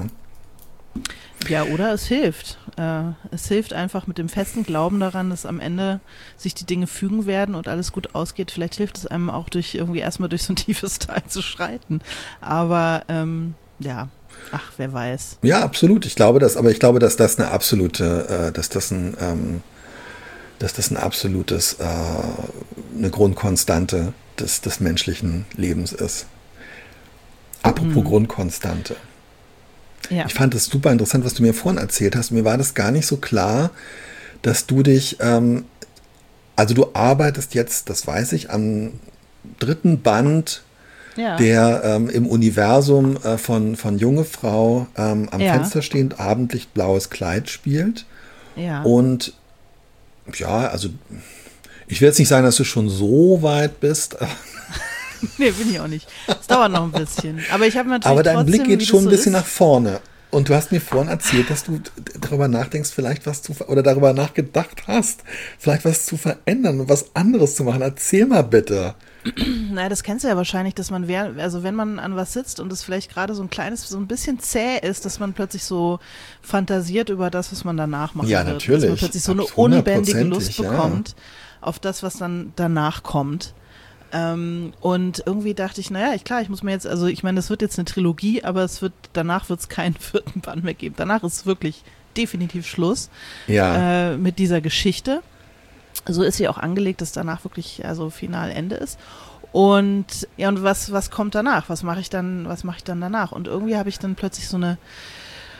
Ja, oder es hilft. Äh, es hilft einfach mit dem festen Glauben daran, dass am Ende sich die Dinge fügen werden und alles gut ausgeht. Vielleicht hilft es einem auch durch irgendwie erstmal durch so ein tiefes Tal zu schreiten. Aber ähm, ja, ach, wer weiß. Ja, absolut. Ich glaube das, aber ich glaube, dass das eine absolute, äh, dass das ein, ähm, dass das ein absolutes, äh, eine Grundkonstante des, des menschlichen Lebens ist. Apropos hm. Grundkonstante. Ja. Ich fand es super interessant, was du mir vorhin erzählt hast. Mir war das gar nicht so klar, dass du dich, ähm, also du arbeitest jetzt, das weiß ich, am dritten Band, ja. der ähm, im Universum äh, von, von Junge Frau ähm, am ja. Fenster stehend Abendlicht blaues Kleid spielt. Ja. Und ja, also ich will jetzt nicht sagen, dass du schon so weit bist. Nee, bin ich auch nicht. Es dauert noch ein bisschen. Aber ich habe natürlich Aber dein trotzdem, Blick geht schon so ein bisschen ist. nach vorne. Und du hast mir vorhin erzählt, dass du darüber nachdenkst, vielleicht was zu, oder darüber nachgedacht hast, vielleicht was zu verändern und was anderes zu machen. Erzähl mal bitte. Naja, das kennst du ja wahrscheinlich, dass man, wär, also wenn man an was sitzt und es vielleicht gerade so ein kleines, so ein bisschen zäh ist, dass man plötzlich so fantasiert über das, was man danach machen ja, wird. Natürlich. Dass man plötzlich so eine unbändige Lust bekommt ja. auf das, was dann danach kommt. Ähm, und irgendwie dachte ich, naja, ich, klar, ich muss mir jetzt, also ich meine, das wird jetzt eine Trilogie, aber es wird, danach wird es keinen vierten Band mehr geben. Danach ist wirklich definitiv Schluss ja. äh, mit dieser Geschichte. So ist sie auch angelegt, dass danach wirklich also final Ende ist. Und ja, und was, was kommt danach? Was mache ich dann, was mache ich dann danach? Und irgendwie habe ich dann plötzlich so eine, ach, so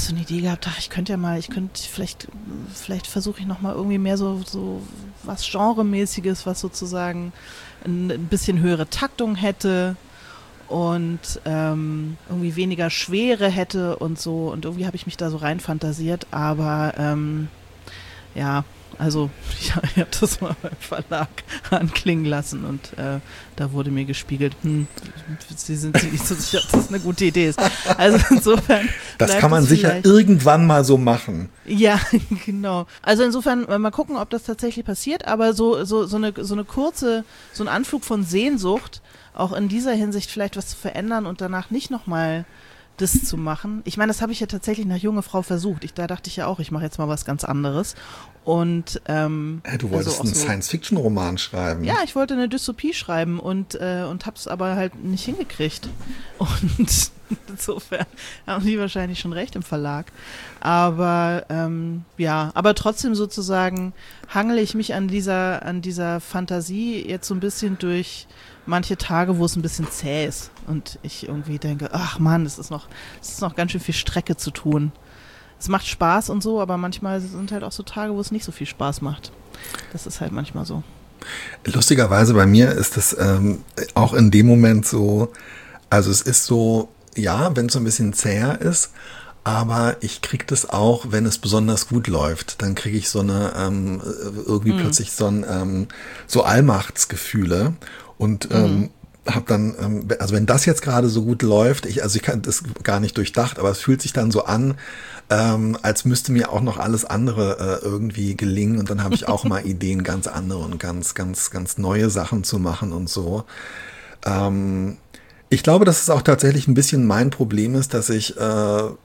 so eine Idee gehabt, ach, ich könnte ja mal, ich könnte, vielleicht, vielleicht versuche ich nochmal irgendwie mehr so, so was Genremäßiges, was sozusagen ein, ein bisschen höhere Taktung hätte und ähm, irgendwie weniger Schwere hätte und so. Und irgendwie habe ich mich da so rein fantasiert, aber ähm, ja, also ich, ich habe das mal beim Verlag anklingen lassen und äh, da wurde mir gespiegelt, hm, Sie sind sich nicht so sicher, ob das eine gute Idee ist. Also insofern. Das kann man sicher irgendwann mal so machen. Ja, genau. Also insofern mal gucken, ob das tatsächlich passiert, aber so, so, so eine, so eine kurze, so ein Anflug von Sehnsucht, auch in dieser Hinsicht vielleicht was zu verändern und danach nicht nochmal das zu machen. Ich meine, das habe ich ja tatsächlich nach Junge Frau versucht. Ich, da dachte ich ja auch, ich mache jetzt mal was ganz anderes. Und ähm, ja, du wolltest also einen so, Science-Fiction-Roman schreiben. Ja, ich wollte eine Dystopie schreiben und äh, und habe es aber halt nicht hingekriegt. Und insofern haben die wahrscheinlich schon recht im Verlag. Aber ähm, ja, aber trotzdem sozusagen hangele ich mich an dieser an dieser Fantasie jetzt so ein bisschen durch manche Tage, wo es ein bisschen zäh ist und ich irgendwie denke, ach Mann, das ist noch, das ist noch ganz schön viel Strecke zu tun. Es macht Spaß und so, aber manchmal sind halt auch so Tage, wo es nicht so viel Spaß macht. Das ist halt manchmal so. Lustigerweise bei mir ist das ähm, auch in dem Moment so, also es ist so, ja, wenn es so ein bisschen zäher ist, aber ich kriege das auch, wenn es besonders gut läuft. Dann kriege ich so eine, ähm, irgendwie mhm. plötzlich so ein, ähm, so Allmachtsgefühle. Und ähm, mhm. habe dann, ähm, also wenn das jetzt gerade so gut läuft, ich, also ich kann das gar nicht durchdacht, aber es fühlt sich dann so an, ähm, als müsste mir auch noch alles andere äh, irgendwie gelingen. Und dann habe ich auch mal Ideen, ganz andere und ganz, ganz, ganz neue Sachen zu machen und so. Ähm, ich glaube, dass es auch tatsächlich ein bisschen mein Problem ist, dass ich äh, äh,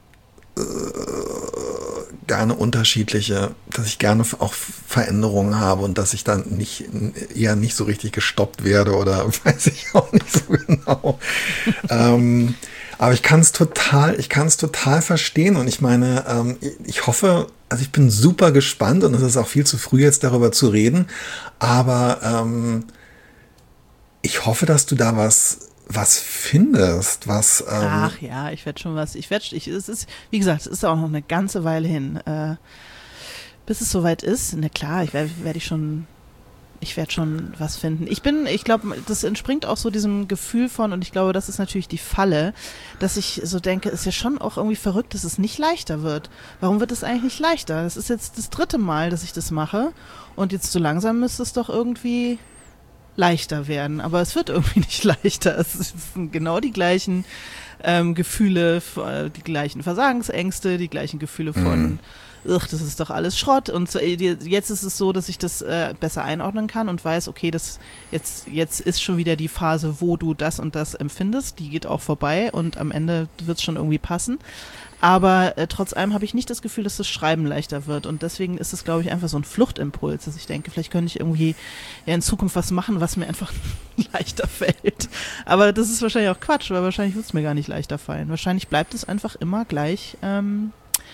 gerne unterschiedliche, dass ich gerne auch Veränderungen habe und dass ich dann nicht eher nicht so richtig gestoppt werde oder weiß ich auch nicht so genau. ähm, aber ich kann es total, ich kann es total verstehen und ich meine, ähm, ich hoffe, also ich bin super gespannt und es ist auch viel zu früh jetzt darüber zu reden, aber ähm, ich hoffe, dass du da was was findest, was... Ähm Ach ja, ich werde schon was, ich werde, ich, es ist, wie gesagt, es ist auch noch eine ganze Weile hin, äh, bis es soweit ist. Na klar, ich werde werd ich schon, ich werde schon was finden. Ich bin, ich glaube, das entspringt auch so diesem Gefühl von, und ich glaube, das ist natürlich die Falle, dass ich so denke, ist ja schon auch irgendwie verrückt, dass es nicht leichter wird. Warum wird es eigentlich nicht leichter? Das ist jetzt das dritte Mal, dass ich das mache und jetzt so langsam müsste es doch irgendwie leichter werden, aber es wird irgendwie nicht leichter. Es sind genau die gleichen ähm, Gefühle, die gleichen Versagensängste, die gleichen Gefühle von, mhm. ach, das ist doch alles Schrott. Und so, jetzt ist es so, dass ich das äh, besser einordnen kann und weiß, okay, das jetzt, jetzt ist schon wieder die Phase, wo du das und das empfindest, die geht auch vorbei und am Ende wird es schon irgendwie passen. Aber äh, trotz allem habe ich nicht das Gefühl, dass das Schreiben leichter wird. Und deswegen ist es, glaube ich, einfach so ein Fluchtimpuls, dass ich denke, vielleicht könnte ich irgendwie ja in Zukunft was machen, was mir einfach leichter fällt. Aber das ist wahrscheinlich auch Quatsch, weil wahrscheinlich wird es mir gar nicht leichter fallen. Wahrscheinlich bleibt es einfach immer gleich, ähm,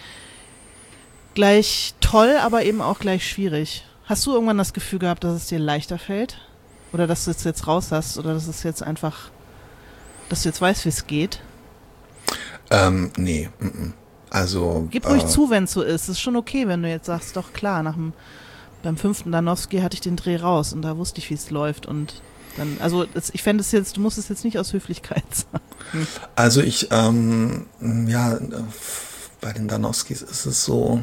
gleich toll, aber eben auch gleich schwierig. Hast du irgendwann das Gefühl gehabt, dass es dir leichter fällt? Oder dass du es jetzt raus hast? Oder dass es jetzt einfach, dass du jetzt weißt, wie es geht? Ähm, nee, m-m. also... Gib ruhig äh, zu, wenn es so ist. Es ist schon okay, wenn du jetzt sagst, doch klar, nach dem, beim fünften Danowski hatte ich den Dreh raus und da wusste ich, wie es läuft und dann, also es, ich fände es jetzt, du musst es jetzt nicht aus Höflichkeit sagen. Also ich, ähm, ja, bei den Danowskis ist es so,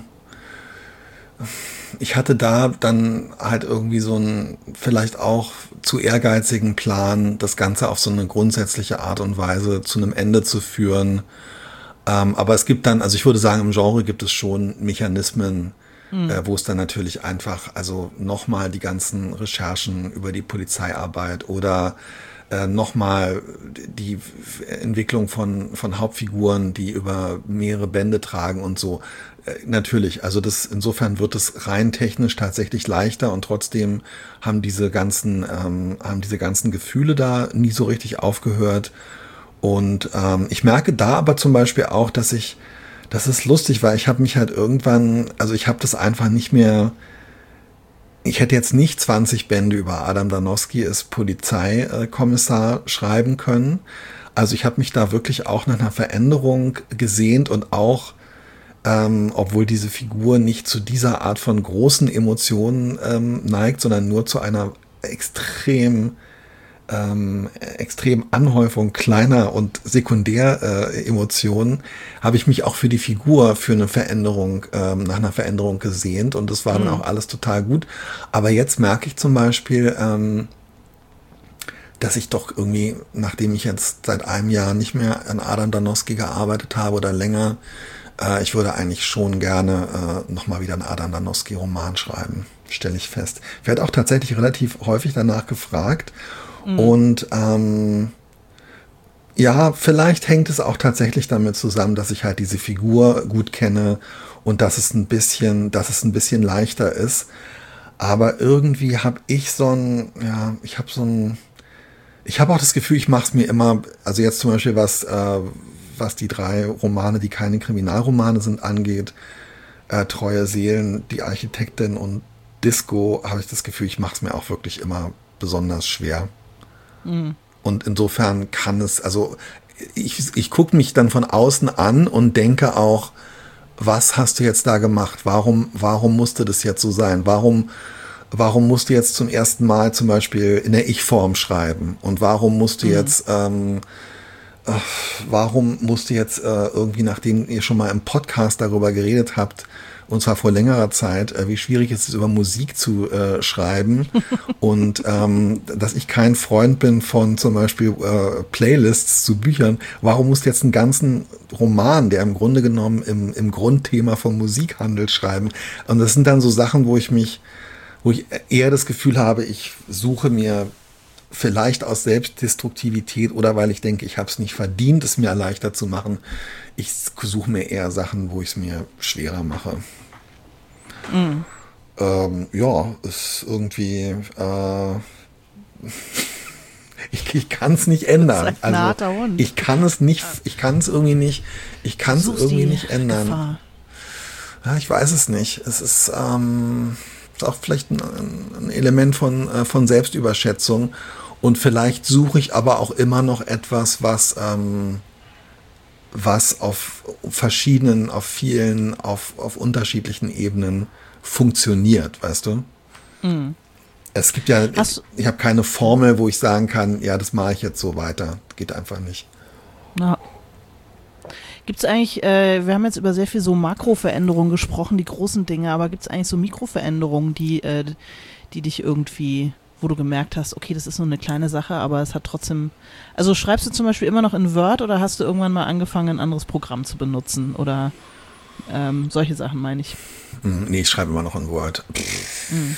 ich hatte da dann halt irgendwie so einen vielleicht auch zu ehrgeizigen Plan, das Ganze auf so eine grundsätzliche Art und Weise zu einem Ende zu führen. Ähm, aber es gibt dann, also ich würde sagen, im Genre gibt es schon Mechanismen, mhm. äh, wo es dann natürlich einfach, also nochmal die ganzen Recherchen über die Polizeiarbeit oder äh, nochmal die Entwicklung von, von Hauptfiguren, die über mehrere Bände tragen und so. Natürlich, also das insofern wird es rein technisch tatsächlich leichter und trotzdem haben diese ganzen ähm, haben diese ganzen Gefühle da nie so richtig aufgehört und ähm, ich merke da aber zum Beispiel auch, dass ich, das ist lustig, weil ich habe mich halt irgendwann, also ich habe das einfach nicht mehr, ich hätte jetzt nicht zwanzig Bände über Adam Danowski als Polizeikommissar schreiben können, also ich habe mich da wirklich auch nach einer Veränderung gesehnt und auch ähm, obwohl diese Figur nicht zu dieser Art von großen Emotionen ähm, neigt, sondern nur zu einer extrem ähm, extrem Anhäufung kleiner und Sekundär-Emotionen, äh, habe ich mich auch für die Figur, für eine Veränderung, ähm, nach einer Veränderung gesehnt, und das war dann Mhm. auch alles total gut. Aber jetzt merke ich zum Beispiel, ähm, dass ich doch irgendwie, nachdem ich jetzt seit einem Jahr nicht mehr an Adam Danowski gearbeitet habe oder länger, äh, ich würde eigentlich schon gerne äh, nochmal wieder einen Adam Danowski-Roman schreiben, stelle ich fest. Ich werde auch tatsächlich relativ häufig danach gefragt. Mhm. Und ähm, ja, vielleicht hängt es auch tatsächlich damit zusammen, dass ich halt diese Figur gut kenne und dass es ein bisschen, dass es ein bisschen leichter ist. Aber irgendwie habe ich so ein, ja, ich habe so ein, ich habe auch das Gefühl, ich mache es mir immer, also jetzt zum Beispiel was, äh, was die drei Romane, die keine Kriminalromane sind, angeht, äh, Treue Seelen, Die Architektin und Disco, habe ich das Gefühl, ich mache es mir auch wirklich immer besonders schwer. Mhm. Und insofern kann es, also ich, ich gucke mich dann von außen an und denke auch, was hast du jetzt da gemacht? Warum, warum musste das jetzt so sein? Warum, warum musst du jetzt zum ersten Mal zum Beispiel in der Ich-Form schreiben? Und warum musst du Mhm. jetzt, ähm, äh, warum musst du jetzt äh, irgendwie, nachdem ihr schon mal im Podcast darüber geredet habt, und zwar vor längerer Zeit, äh, wie schwierig es ist, über Musik zu äh, schreiben und ähm, dass ich kein Freund bin von zum Beispiel äh, Playlists zu Büchern. Warum musst du jetzt einen ganzen Roman, der im Grunde genommen im, im Grundthema von Musik handelt, schreiben? Und das sind dann so Sachen, wo ich mich, wo ich eher das Gefühl habe, ich suche mir vielleicht aus Selbstdestruktivität oder weil ich denke, ich habe es nicht verdient, es mir leichter zu machen. Ich suche mir eher Sachen, wo ich es mir schwerer mache. Mhm. Ähm, ja, ist irgendwie, äh, ich, ich kann es nicht ändern. Das ist ein Also harter Hund. ich kann es nicht, ich kann es irgendwie nicht, ich kann es Suchst irgendwie die nicht ändern. Gefahr. Ja, ich weiß es nicht. Es ist, ähm, ist auch vielleicht ein, ein Element von, äh, von Selbstüberschätzung. Und vielleicht suche ich aber auch immer noch etwas, was, ähm, was auf verschiedenen, auf vielen, auf, auf unterschiedlichen Ebenen funktioniert, weißt du? Mhm. Es gibt ja, Hast, ich habe keine Formel, wo ich sagen kann, ja, das mache ich jetzt so weiter. Geht einfach nicht. na, gibt es eigentlich, äh, wir haben jetzt über sehr viel so Makroveränderungen gesprochen, die großen Dinge, aber gibt es eigentlich so Mikroveränderungen, die, äh, die dich irgendwie, wo du gemerkt hast, okay, das ist nur eine kleine Sache, aber es hat trotzdem, also schreibst du zum Beispiel immer noch in Word oder hast du irgendwann mal angefangen, ein anderes Programm zu benutzen oder ähm, solche Sachen meine ich. Hm, nee, ich schreibe immer noch in Word. Mhm.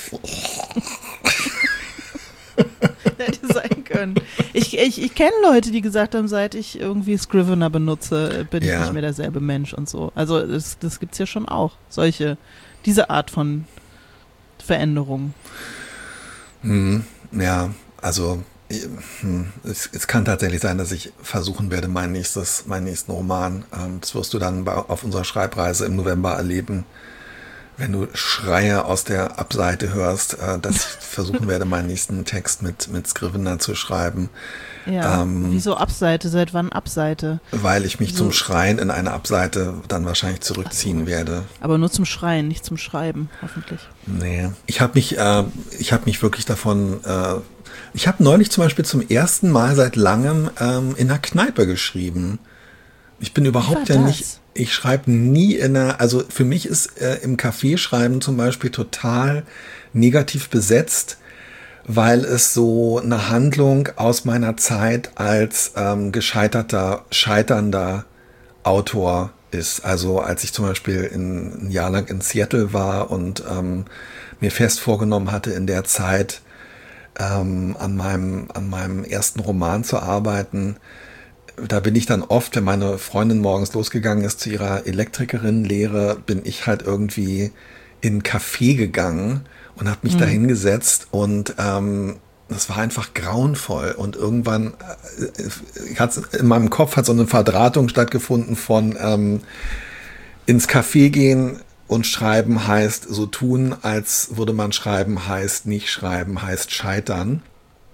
Hätte sein können. Ich, ich, ich kenne Leute, die gesagt haben, seit ich irgendwie Scrivener benutze, bin ich Ja. nicht mehr derselbe Mensch und so. Also das, das gibt es ja schon auch. Solche, diese Art von Veränderungen. Hm, ja, also hm, es, es kann tatsächlich sein, dass ich versuchen werde, mein nächstes, meinen nächsten Roman, ähm, das wirst du dann bei, auf unserer Schreibreise im November erleben, wenn du Schreie aus der Abseite hörst, äh, dass ich versuchen werde, meinen nächsten Text mit, mit Scrivener zu schreiben, Ja. Ähm, Wieso Abseite? Seit wann Abseite? weil ich mich So. zum Schreien in eine Abseite dann wahrscheinlich zurückziehen werde. Aber nur zum Schreien, nicht zum Schreiben, hoffentlich. Nee. Ich habe mich, äh, ich habe mich wirklich davon, äh, ich habe neulich zum Beispiel zum ersten Mal seit langem ähm, in einer Kneipe geschrieben. Ich bin überhaupt war ja das? nicht, ich schreibe nie in einer, also für mich ist äh, im Café schreiben zum Beispiel total negativ besetzt, weil es so eine Handlung aus meiner Zeit als ähm, gescheiterter, scheiternder Autor ist. Also als ich zum Beispiel in, ein Jahr lang in Seattle war und ähm, mir fest vorgenommen hatte, in der Zeit ähm, an meinem, an meinem ersten Roman zu arbeiten, da bin ich dann oft, wenn meine Freundin morgens losgegangen ist zu ihrer Elektrikerin-Lehre, bin ich halt irgendwie in ein Café gegangen und habe mich Mhm. da hingesetzt und ähm, das war einfach grauenvoll. Und irgendwann äh, hat's, in meinem Kopf hat so eine Verdrahtung stattgefunden von ähm, ins Café gehen und schreiben heißt so tun, als würde man schreiben, heißt nicht schreiben, heißt scheitern.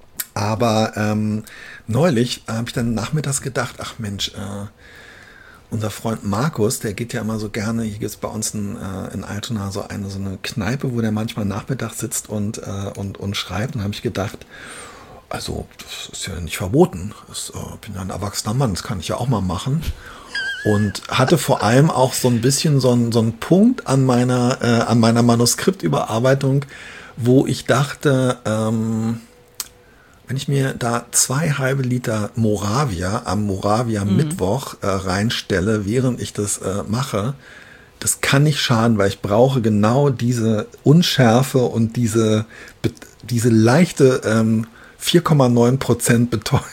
Aber ähm, neulich habe ich dann nachmittags gedacht, ach Mensch, äh, unser Freund Markus, der geht ja immer so gerne, hier gibt es bei uns in, äh, in Altona so eine, so eine Kneipe, wo der manchmal Nachmittag sitzt und, äh, und, und schreibt. Und da habe ich gedacht, also das ist ja nicht verboten. Ich äh, bin ja ein erwachsener Mann, das kann ich ja auch mal machen. Und hatte vor allem auch so ein bisschen so einen, so einen Punkt an meiner, äh, an meiner Manuskriptüberarbeitung, wo ich dachte, ähm, wenn ich mir da zwei halbe Liter Moravia am Moravia-Mittwoch äh, reinstelle, während ich das äh, mache, das kann nicht schaden, weil ich brauche genau diese Unschärfe und diese, diese leichte ähm, vier Komma neun Prozent Betäubung.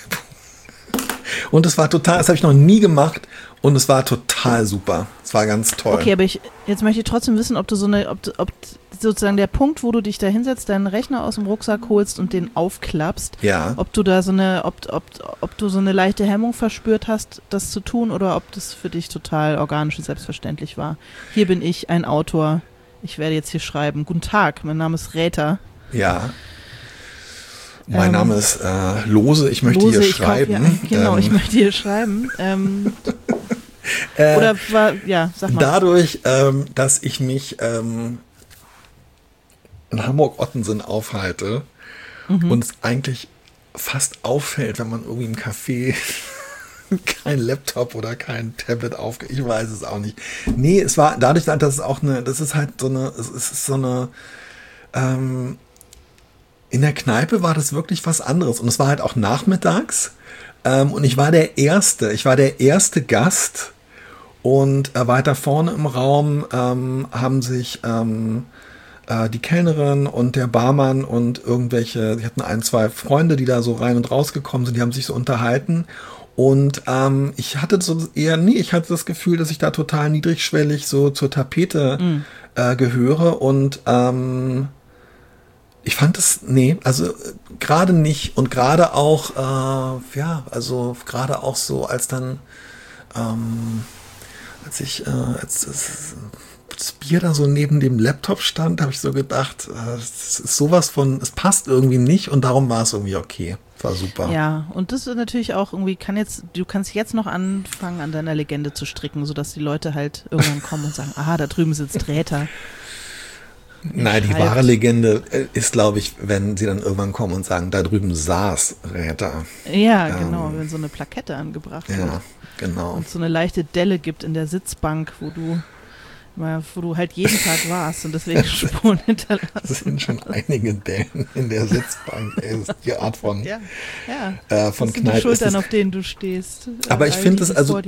Und es war total, das habe ich noch nie gemacht und es war total super. Es war ganz toll. Okay, aber ich, jetzt möchte ich trotzdem wissen, ob du so eine, ob, ob sozusagen der Punkt, wo du dich da hinsetzt, deinen Rechner aus dem Rucksack holst und den aufklappst, ja. ob du da so eine, ob, ob, ob du so eine leichte Hemmung verspürt hast, das zu tun, oder ob das für dich total organisch und selbstverständlich war. Hier bin ich, ein Autor. Ich werde jetzt hier schreiben. Guten Tag, mein Name ist Räther. Ja. Mein ähm, Name ist äh, Lose, ich möchte Lose, hier ich schreiben. Ein, genau, ähm. ich möchte hier schreiben. Ähm, äh, oder war, ja, sag mal. Dadurch, ähm, dass ich mich ähm, in Hamburg-Ottensen aufhalte mhm. und es eigentlich fast auffällt, wenn man irgendwie im Café kein Laptop oder kein Tablet auf, ich weiß es auch nicht. Nee, es war dadurch, dass es auch eine, das ist halt so eine, es ist so eine, ähm, in der Kneipe war das wirklich was anderes und es war halt auch nachmittags ähm, und ich war der Erste, ich war der erste Gast und äh, weiter vorne im Raum ähm, haben sich ähm, äh, die Kellnerin und der Barmann und irgendwelche, die hatten ein, zwei Freunde, die da so rein und rausgekommen sind, die haben sich so unterhalten und ähm, ich hatte so eher, nee, ich hatte das Gefühl, dass ich da total niedrigschwellig so zur Tapete mm. äh, gehöre und ähm, ich fand es, nee, also gerade nicht und gerade auch, äh, ja, also gerade auch so, als dann, ähm, als ich, äh, als das, das Bier da so neben dem Laptop stand, habe ich so gedacht, äh, es ist sowas von, es passt irgendwie nicht und darum war es irgendwie okay, war super. Ja, und das ist natürlich auch irgendwie, kann jetzt, du kannst jetzt noch anfangen, an deiner Legende zu stricken, sodass die Leute halt irgendwann kommen und sagen, aha, da drüben sitzt Räther. Nein, die wahre Legende ist, glaube ich, wenn sie dann irgendwann kommen und sagen, da drüben saß Räther. Ja, genau, ähm, wenn so eine Plakette angebracht wird. Ja, genau. Und so eine leichte Delle gibt in der Sitzbank, wo du, wo du halt jeden Tag warst und deswegen Spuren hinterlassen. Es sind schon einige Dellen in der Sitzbank. Ey, das ist die Art von, ja, ja. Äh, von das sind Kneipe. Die Schultern, auf denen du stehst. Aber ich finde es also...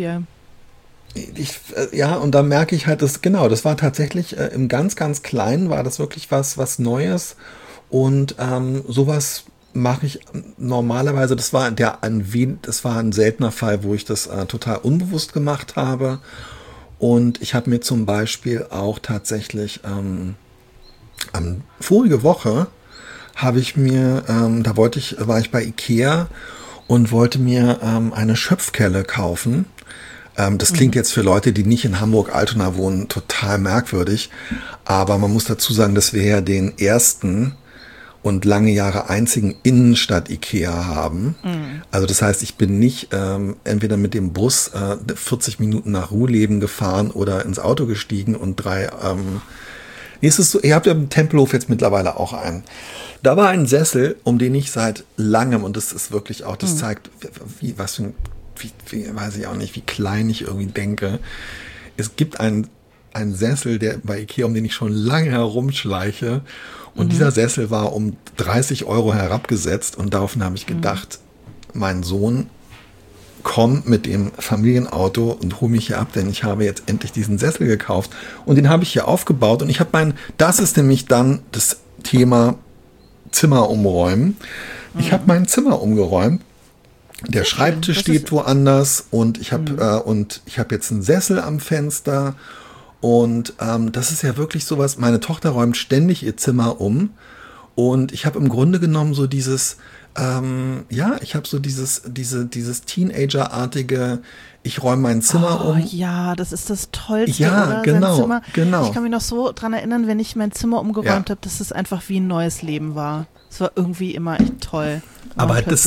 Ich, äh, ja, und da merke ich halt, dass, genau, das war tatsächlich äh, im ganz, ganz Kleinen war das wirklich was, was Neues und ähm, sowas mache ich normalerweise, das war der ein, das war ein seltener Fall, wo ich das äh, total unbewusst gemacht habe und ich habe mir zum Beispiel auch tatsächlich ähm, ähm, vorige Woche habe ich mir, ähm, da wollte ich, war ich bei Ikea und wollte mir ähm, eine Schöpfkelle kaufen. Das klingt jetzt für Leute, die nicht in Hamburg-Altona wohnen, total merkwürdig. Aber man muss dazu sagen, dass wir ja den ersten und lange Jahre einzigen Innenstadt-Ikea haben. Mhm. Also das heißt, ich bin nicht ähm, entweder mit dem Bus äh, vierzig Minuten nach Ruhleben gefahren oder ins Auto gestiegen und drei... Ähm, nee, es ist so, ihr habt ja im Tempelhof jetzt mittlerweile auch einen. Da war ein Sessel, um den ich seit langem, und das ist wirklich auch, das mhm. zeigt, wie, was für ein... Wie, wie, weiß ich auch nicht, wie klein ich irgendwie denke. Es gibt einen, einen Sessel, der bei Ikea, um den ich schon lange herumschleiche. Und mhm. dieser Sessel war um dreißig Euro herabgesetzt. Und daraufhin habe ich gedacht, mhm. mein Sohn, komm mit dem Familienauto und hol mich hier ab, denn ich habe jetzt endlich diesen Sessel gekauft. Und den habe ich hier aufgebaut. Und ich habe mein, das ist nämlich dann das Thema Zimmer umräumen. Mhm. Ich habe mein Zimmer umgeräumt. Der Schreibtisch steht woanders und ich habe mhm. äh, und ich habe jetzt einen Sessel am Fenster und ähm, das ist ja wirklich sowas. Meine Tochter räumt ständig ihr Zimmer um und ich habe im Grunde genommen so dieses ähm, ja, ich habe so dieses diese dieses Teenager-artige. Ich räume mein Zimmer oh, um. Ja, das ist das Tollste. Ja, oder? genau, Sein Zimmer. genau. Ich kann mich noch so dran erinnern, wenn ich mein Zimmer umgeräumt ja. habe, dass es einfach wie ein neues Leben war. Es war irgendwie immer echt toll. Aber das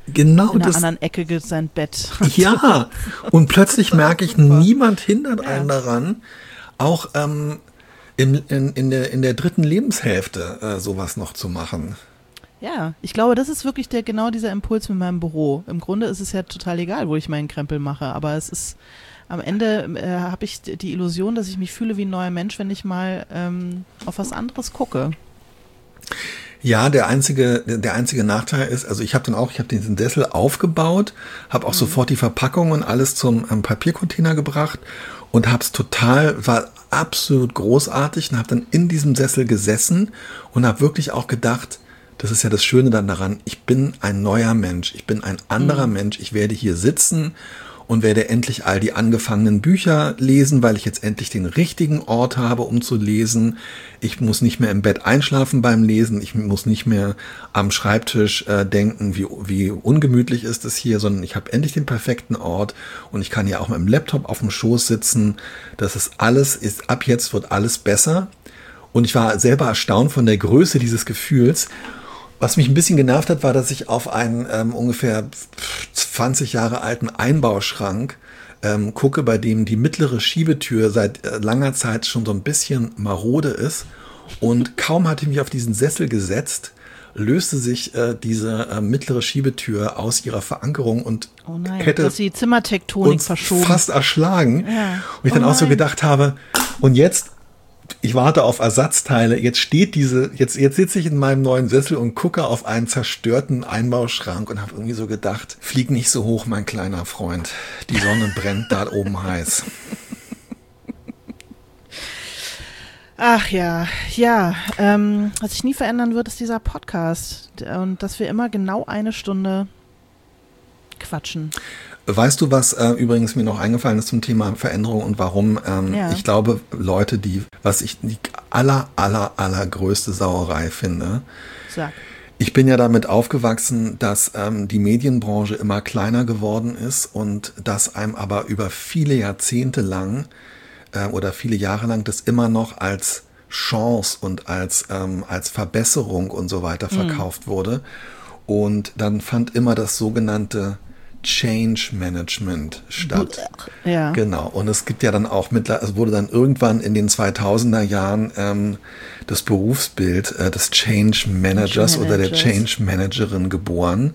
genau in einer das, anderen Ecke ge- sein Bett. ja, und plötzlich merke ich, Super. niemand hindert Ja. einen daran, auch ähm, in, in, in, der, in der dritten Lebenshälfte äh, sowas noch zu machen. Ja, ich glaube, das ist wirklich der genau dieser Impuls mit meinem Büro. Im Grunde ist es ja total egal, wo ich meinen Krempel mache, aber es ist am Ende äh, habe ich d- die Illusion, dass ich mich fühle wie ein neuer Mensch, wenn ich mal ähm, auf was anderes gucke. Ja, der einzige, der einzige Nachteil ist, also ich habe dann auch, ich habe diesen Sessel aufgebaut, habe auch Mhm. sofort die Verpackung und alles zum ähm, Papiercontainer gebracht und habe es total, war absolut großartig und habe dann in diesem Sessel gesessen und habe wirklich auch gedacht, das ist ja das Schöne dann daran, ich bin ein neuer Mensch, ich bin ein anderer Mhm. Mensch, ich werde hier sitzen und werde endlich all die angefangenen Bücher lesen, weil ich jetzt endlich den richtigen Ort habe, um zu lesen. Ich muss nicht mehr im Bett einschlafen beim Lesen, ich muss nicht mehr am Schreibtisch äh, denken, wie, wie ungemütlich ist es hier, sondern ich habe endlich den perfekten Ort und ich kann ja auch mit dem Laptop auf dem Schoß sitzen. Das ist alles, ist ab jetzt wird alles besser. Und ich war selber erstaunt von der Größe dieses Gefühls. Was mich ein bisschen genervt hat, war, dass ich auf einen ähm, ungefähr zwanzig Jahre alten Einbauschrank ähm, gucke, bei dem die mittlere Schiebetür seit äh, langer Zeit schon so ein bisschen marode ist. Und kaum hatte ich mich auf diesen Sessel gesetzt, löste sich äh, diese äh, mittlere Schiebetür aus ihrer Verankerung und Oh nein, hätte dass die Zimmertektonik uns verschoben. fast erschlagen. Ja. Und ich dann Oh auch so nein. gedacht habe, und jetzt, ich warte auf Ersatzteile, jetzt steht diese, jetzt, jetzt sitze ich in meinem neuen Sessel und gucke auf einen zerstörten Einbauschrank und habe irgendwie so gedacht, flieg nicht so hoch, mein kleiner Freund. Die Sonne brennt da oben heiß. Ach ja, ja. Ähm, was sich nie verändern wird, ist dieser Podcast. Und dass wir immer genau eine Stunde quatschen. Weißt du, was äh, übrigens mir noch eingefallen ist zum Thema Veränderung und warum? Ähm, Ja. Ich glaube, Leute, die, was ich die aller, aller, allergrößte Sauerei finde, Sag. ich bin ja damit aufgewachsen, dass ähm, die Medienbranche immer kleiner geworden ist und dass einem aber über viele Jahrzehnte lang äh, oder viele Jahre lang das immer noch als Chance und als, ähm, als Verbesserung und so weiter verkauft wurde. Und dann fand immer das sogenannte Change Management statt. Ja. Genau. Und es gibt ja dann auch mittler, es wurde dann irgendwann in den zweitausender Jahren ähm, das Berufsbild äh, des Change Managers Change oder der Managers. Change Managerin geboren.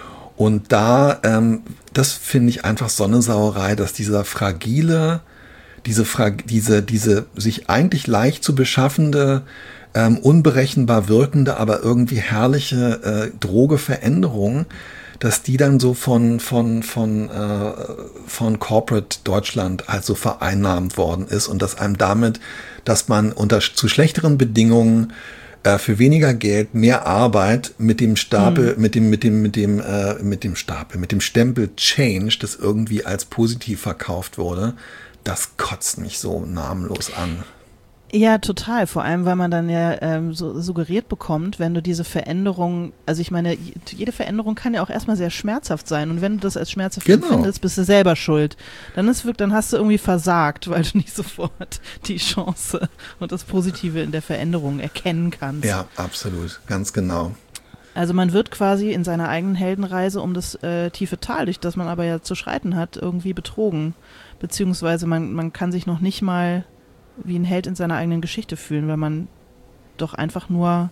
Und da, ähm, das finde ich einfach so eine Sauerei, dass dieser fragile, diese, Fra diese, diese sich eigentlich leicht zu beschaffende, ähm, unberechenbar wirkende, aber irgendwie herrliche äh, Droge Veränderung, dass die dann so von, von, von, äh, von Corporate Deutschland halt so vereinnahmt worden ist und dass einem damit, dass man unter zu schlechteren Bedingungen äh, für weniger Geld mehr Arbeit mit dem Stapel, mit dem, mit dem, mit dem, äh, mit dem Stapel, mit dem Stempel Change, das irgendwie als positiv verkauft wurde, das kotzt mich so namenlos an. Ja, total. Vor allem, weil man dann ja ähm, so suggeriert bekommt, wenn du diese Veränderung, also ich meine, jede Veränderung kann ja auch erstmal sehr schmerzhaft sein. Und wenn du das als schmerzhaft Genau. empfindest, bist du selber schuld. Dann ist wirklich, dann hast du irgendwie versagt, weil du nicht sofort die Chance und das Positive in der Veränderung erkennen kannst. Ja, absolut, ganz genau. Also man wird quasi in seiner eigenen Heldenreise um das äh, tiefe Tal, durch das man aber ja zu schreiten hat, irgendwie betrogen. Beziehungsweise man, man kann sich noch nicht mal wie ein Held in seiner eigenen Geschichte fühlen, weil man doch einfach nur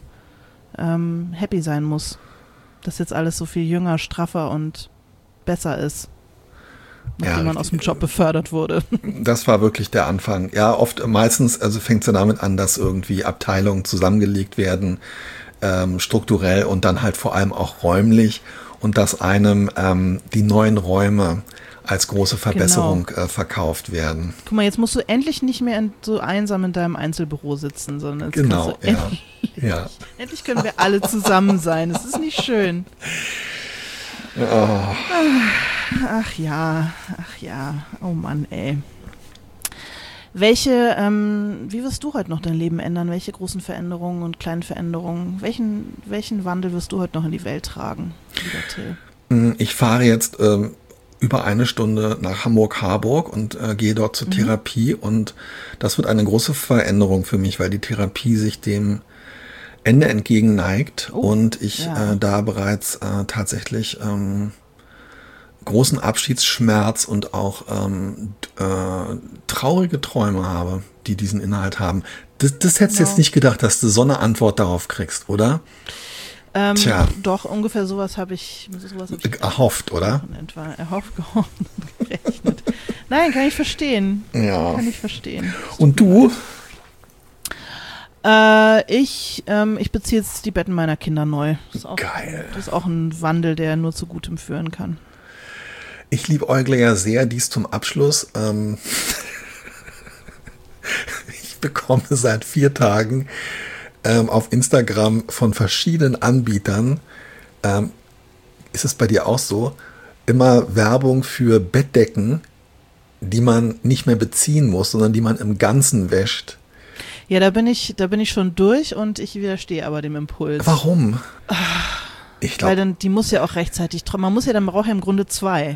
ähm, happy sein muss, dass jetzt alles so viel jünger, straffer und besser ist, nachdem Ja, man aus dem Job befördert wurde. Das war wirklich der Anfang. Ja, oft, meistens, also fängt es ja damit an, dass irgendwie Abteilungen zusammengelegt werden, ähm, strukturell und dann halt vor allem auch räumlich und dass einem ähm, die neuen Räume als große Verbesserung Genau. äh, verkauft werden. Guck mal, jetzt musst du endlich nicht mehr in, so einsam in deinem Einzelbüro sitzen, sondern jetzt Genau, kannst du ja. endlich, Ja. endlich können wir alle zusammen sein. Es ist nicht schön. Oh. Ach ja, ach ja, oh Mann, ey. Welche, ähm, wie wirst du heute noch dein Leben ändern? Welche großen Veränderungen und kleinen Veränderungen? Welchen, welchen Wandel wirst du heute noch in die Welt tragen, lieber Till? Ich fahre jetzt ähm, über eine Stunde nach Hamburg-Harburg und äh, gehe dort zur Mhm. Therapie und das wird eine große Veränderung für mich, weil die Therapie sich dem Ende entgegen neigt Oh, und ich ja. äh, da bereits äh, tatsächlich ähm, großen Abschiedsschmerz und auch ähm, d- äh, traurige Träume habe, die diesen Inhalt haben. Das, das hättest du jetzt Genau. nicht gedacht, dass du so eine Antwort darauf kriegst, oder? Ähm, Tja. Doch, ungefähr sowas habe ich, sowas hab ich Erhofft, oder? in etwa erhofft, gehofft und gerechnet. Nein, kann ich verstehen. Ja. Kann ich verstehen. Und du? Äh, ich, ähm, ich beziehe jetzt die Betten meiner Kinder neu. Das ist auch, Geil. Das ist auch ein Wandel, der nur zu Gutem führen kann. Ich liebäugle ja sehr dies zum Abschluss. Ähm, ich bekomme seit vier Tagen ähm, auf Instagram von verschiedenen Anbietern, ähm, ist es bei dir auch so, immer Werbung für Bettdecken, die man nicht mehr beziehen muss, sondern die man im Ganzen wäscht. Ja, da bin ich, da bin ich schon durch und ich widerstehe aber dem Impuls. Warum? Ich Weil glaube, dann, die muss ja auch rechtzeitig, tro- man muss ja, dann braucht ja im Grunde zwei.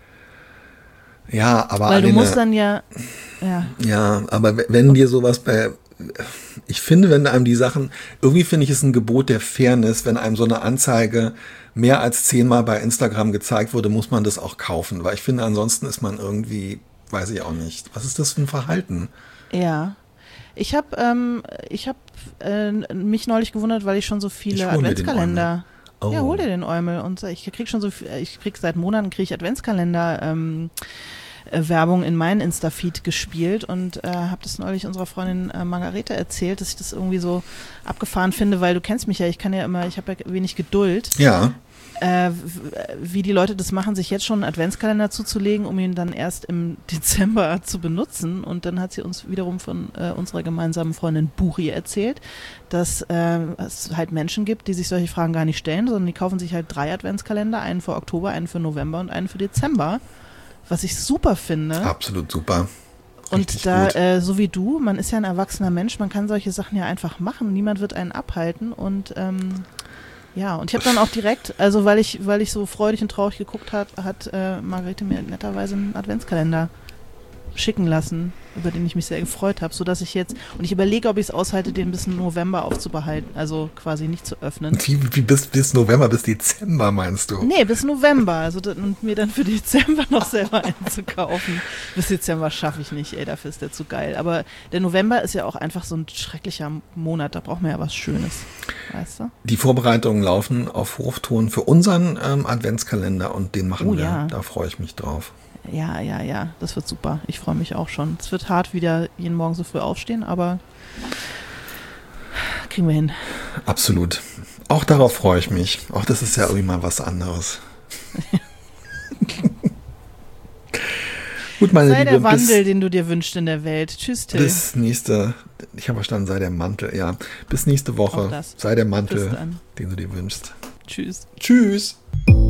ja, aber Weil du Alina, musst dann ja, ja, ja, aber w- wenn dir sowas bei, ich finde, wenn einem die Sachen, irgendwie finde ich es ein Gebot der Fairness, wenn einem so eine Anzeige mehr als zehnmal bei Instagram gezeigt wurde, muss man das auch kaufen, weil ich finde, ansonsten ist man irgendwie, weiß ich auch nicht, was ist das für ein Verhalten? ja. Ich habe ähm, ich hab, äh, mich neulich gewundert, weil ich schon so viele Ich hol mir den Adventskalender. Oh. Ja, hol dir den Eumel. Und ich krieg schon so viel, ich krieg seit Monaten krieg ich Adventskalender ähm, äh, Werbung in meinen Insta-Feed gespielt und äh, habe das neulich unserer Freundin äh, Margarete erzählt, dass ich das irgendwie so abgefahren finde, weil du kennst mich ja, ich kann ja immer, ich habe ja wenig Geduld. Ja, Äh, w- wie die Leute das machen, sich jetzt schon einen Adventskalender zuzulegen, um ihn dann erst im Dezember zu benutzen. Und dann hat sie uns wiederum von äh, unserer gemeinsamen Freundin Buri erzählt, dass äh, es halt Menschen gibt, die sich solche Fragen gar nicht stellen, sondern die kaufen sich halt drei Adventskalender, einen für Oktober, einen für November und einen für Dezember, was ich super finde. absolut super. Richtig Und da, gut. äh, so wie du, man ist ja ein erwachsener Mensch, man kann solche Sachen ja einfach machen, niemand wird einen abhalten und ähm, ja, und ich habe dann auch direkt, also weil ich, weil ich so freudig und traurig geguckt habe, hat äh, Margarete mir netterweise einen Adventskalender schicken lassen, über den ich mich sehr gefreut habe, sodass ich jetzt, und ich überlege, ob ich es aushalte, den bis November aufzubehalten, also quasi nicht zu öffnen. Wie, wie bis, bis November, bis Dezember meinst du? Nee, bis November, also da- und mir dann für Dezember noch selber einzukaufen. Bis Dezember schaffe ich nicht, ey, dafür ist der zu geil. Aber der November ist ja auch einfach so ein schrecklicher Monat, da braucht man ja was Schönes, weißt du? Die Vorbereitungen laufen auf Hochton für unseren ähm, Adventskalender und den machen Oh, wir. ja. Da freue ich mich drauf. Ja, ja, ja, das wird super. Ich freue mich auch schon. Es wird hart, wieder jeden Morgen so früh aufstehen, aber kriegen wir hin. Absolut. Auch darauf freue ich mich. Auch das ist ja irgendwie mal was anderes. Gut, meine Sei Liebe, der Wandel, bis, den du dir wünschst in der Welt. Tschüss, Till. bis nächste, ich habe verstanden, sei der Mantel, ja. Bis nächste Auch Woche. das. Sei der Bis Mantel, dann. den du dir wünschst. Tschüss. Tschüss.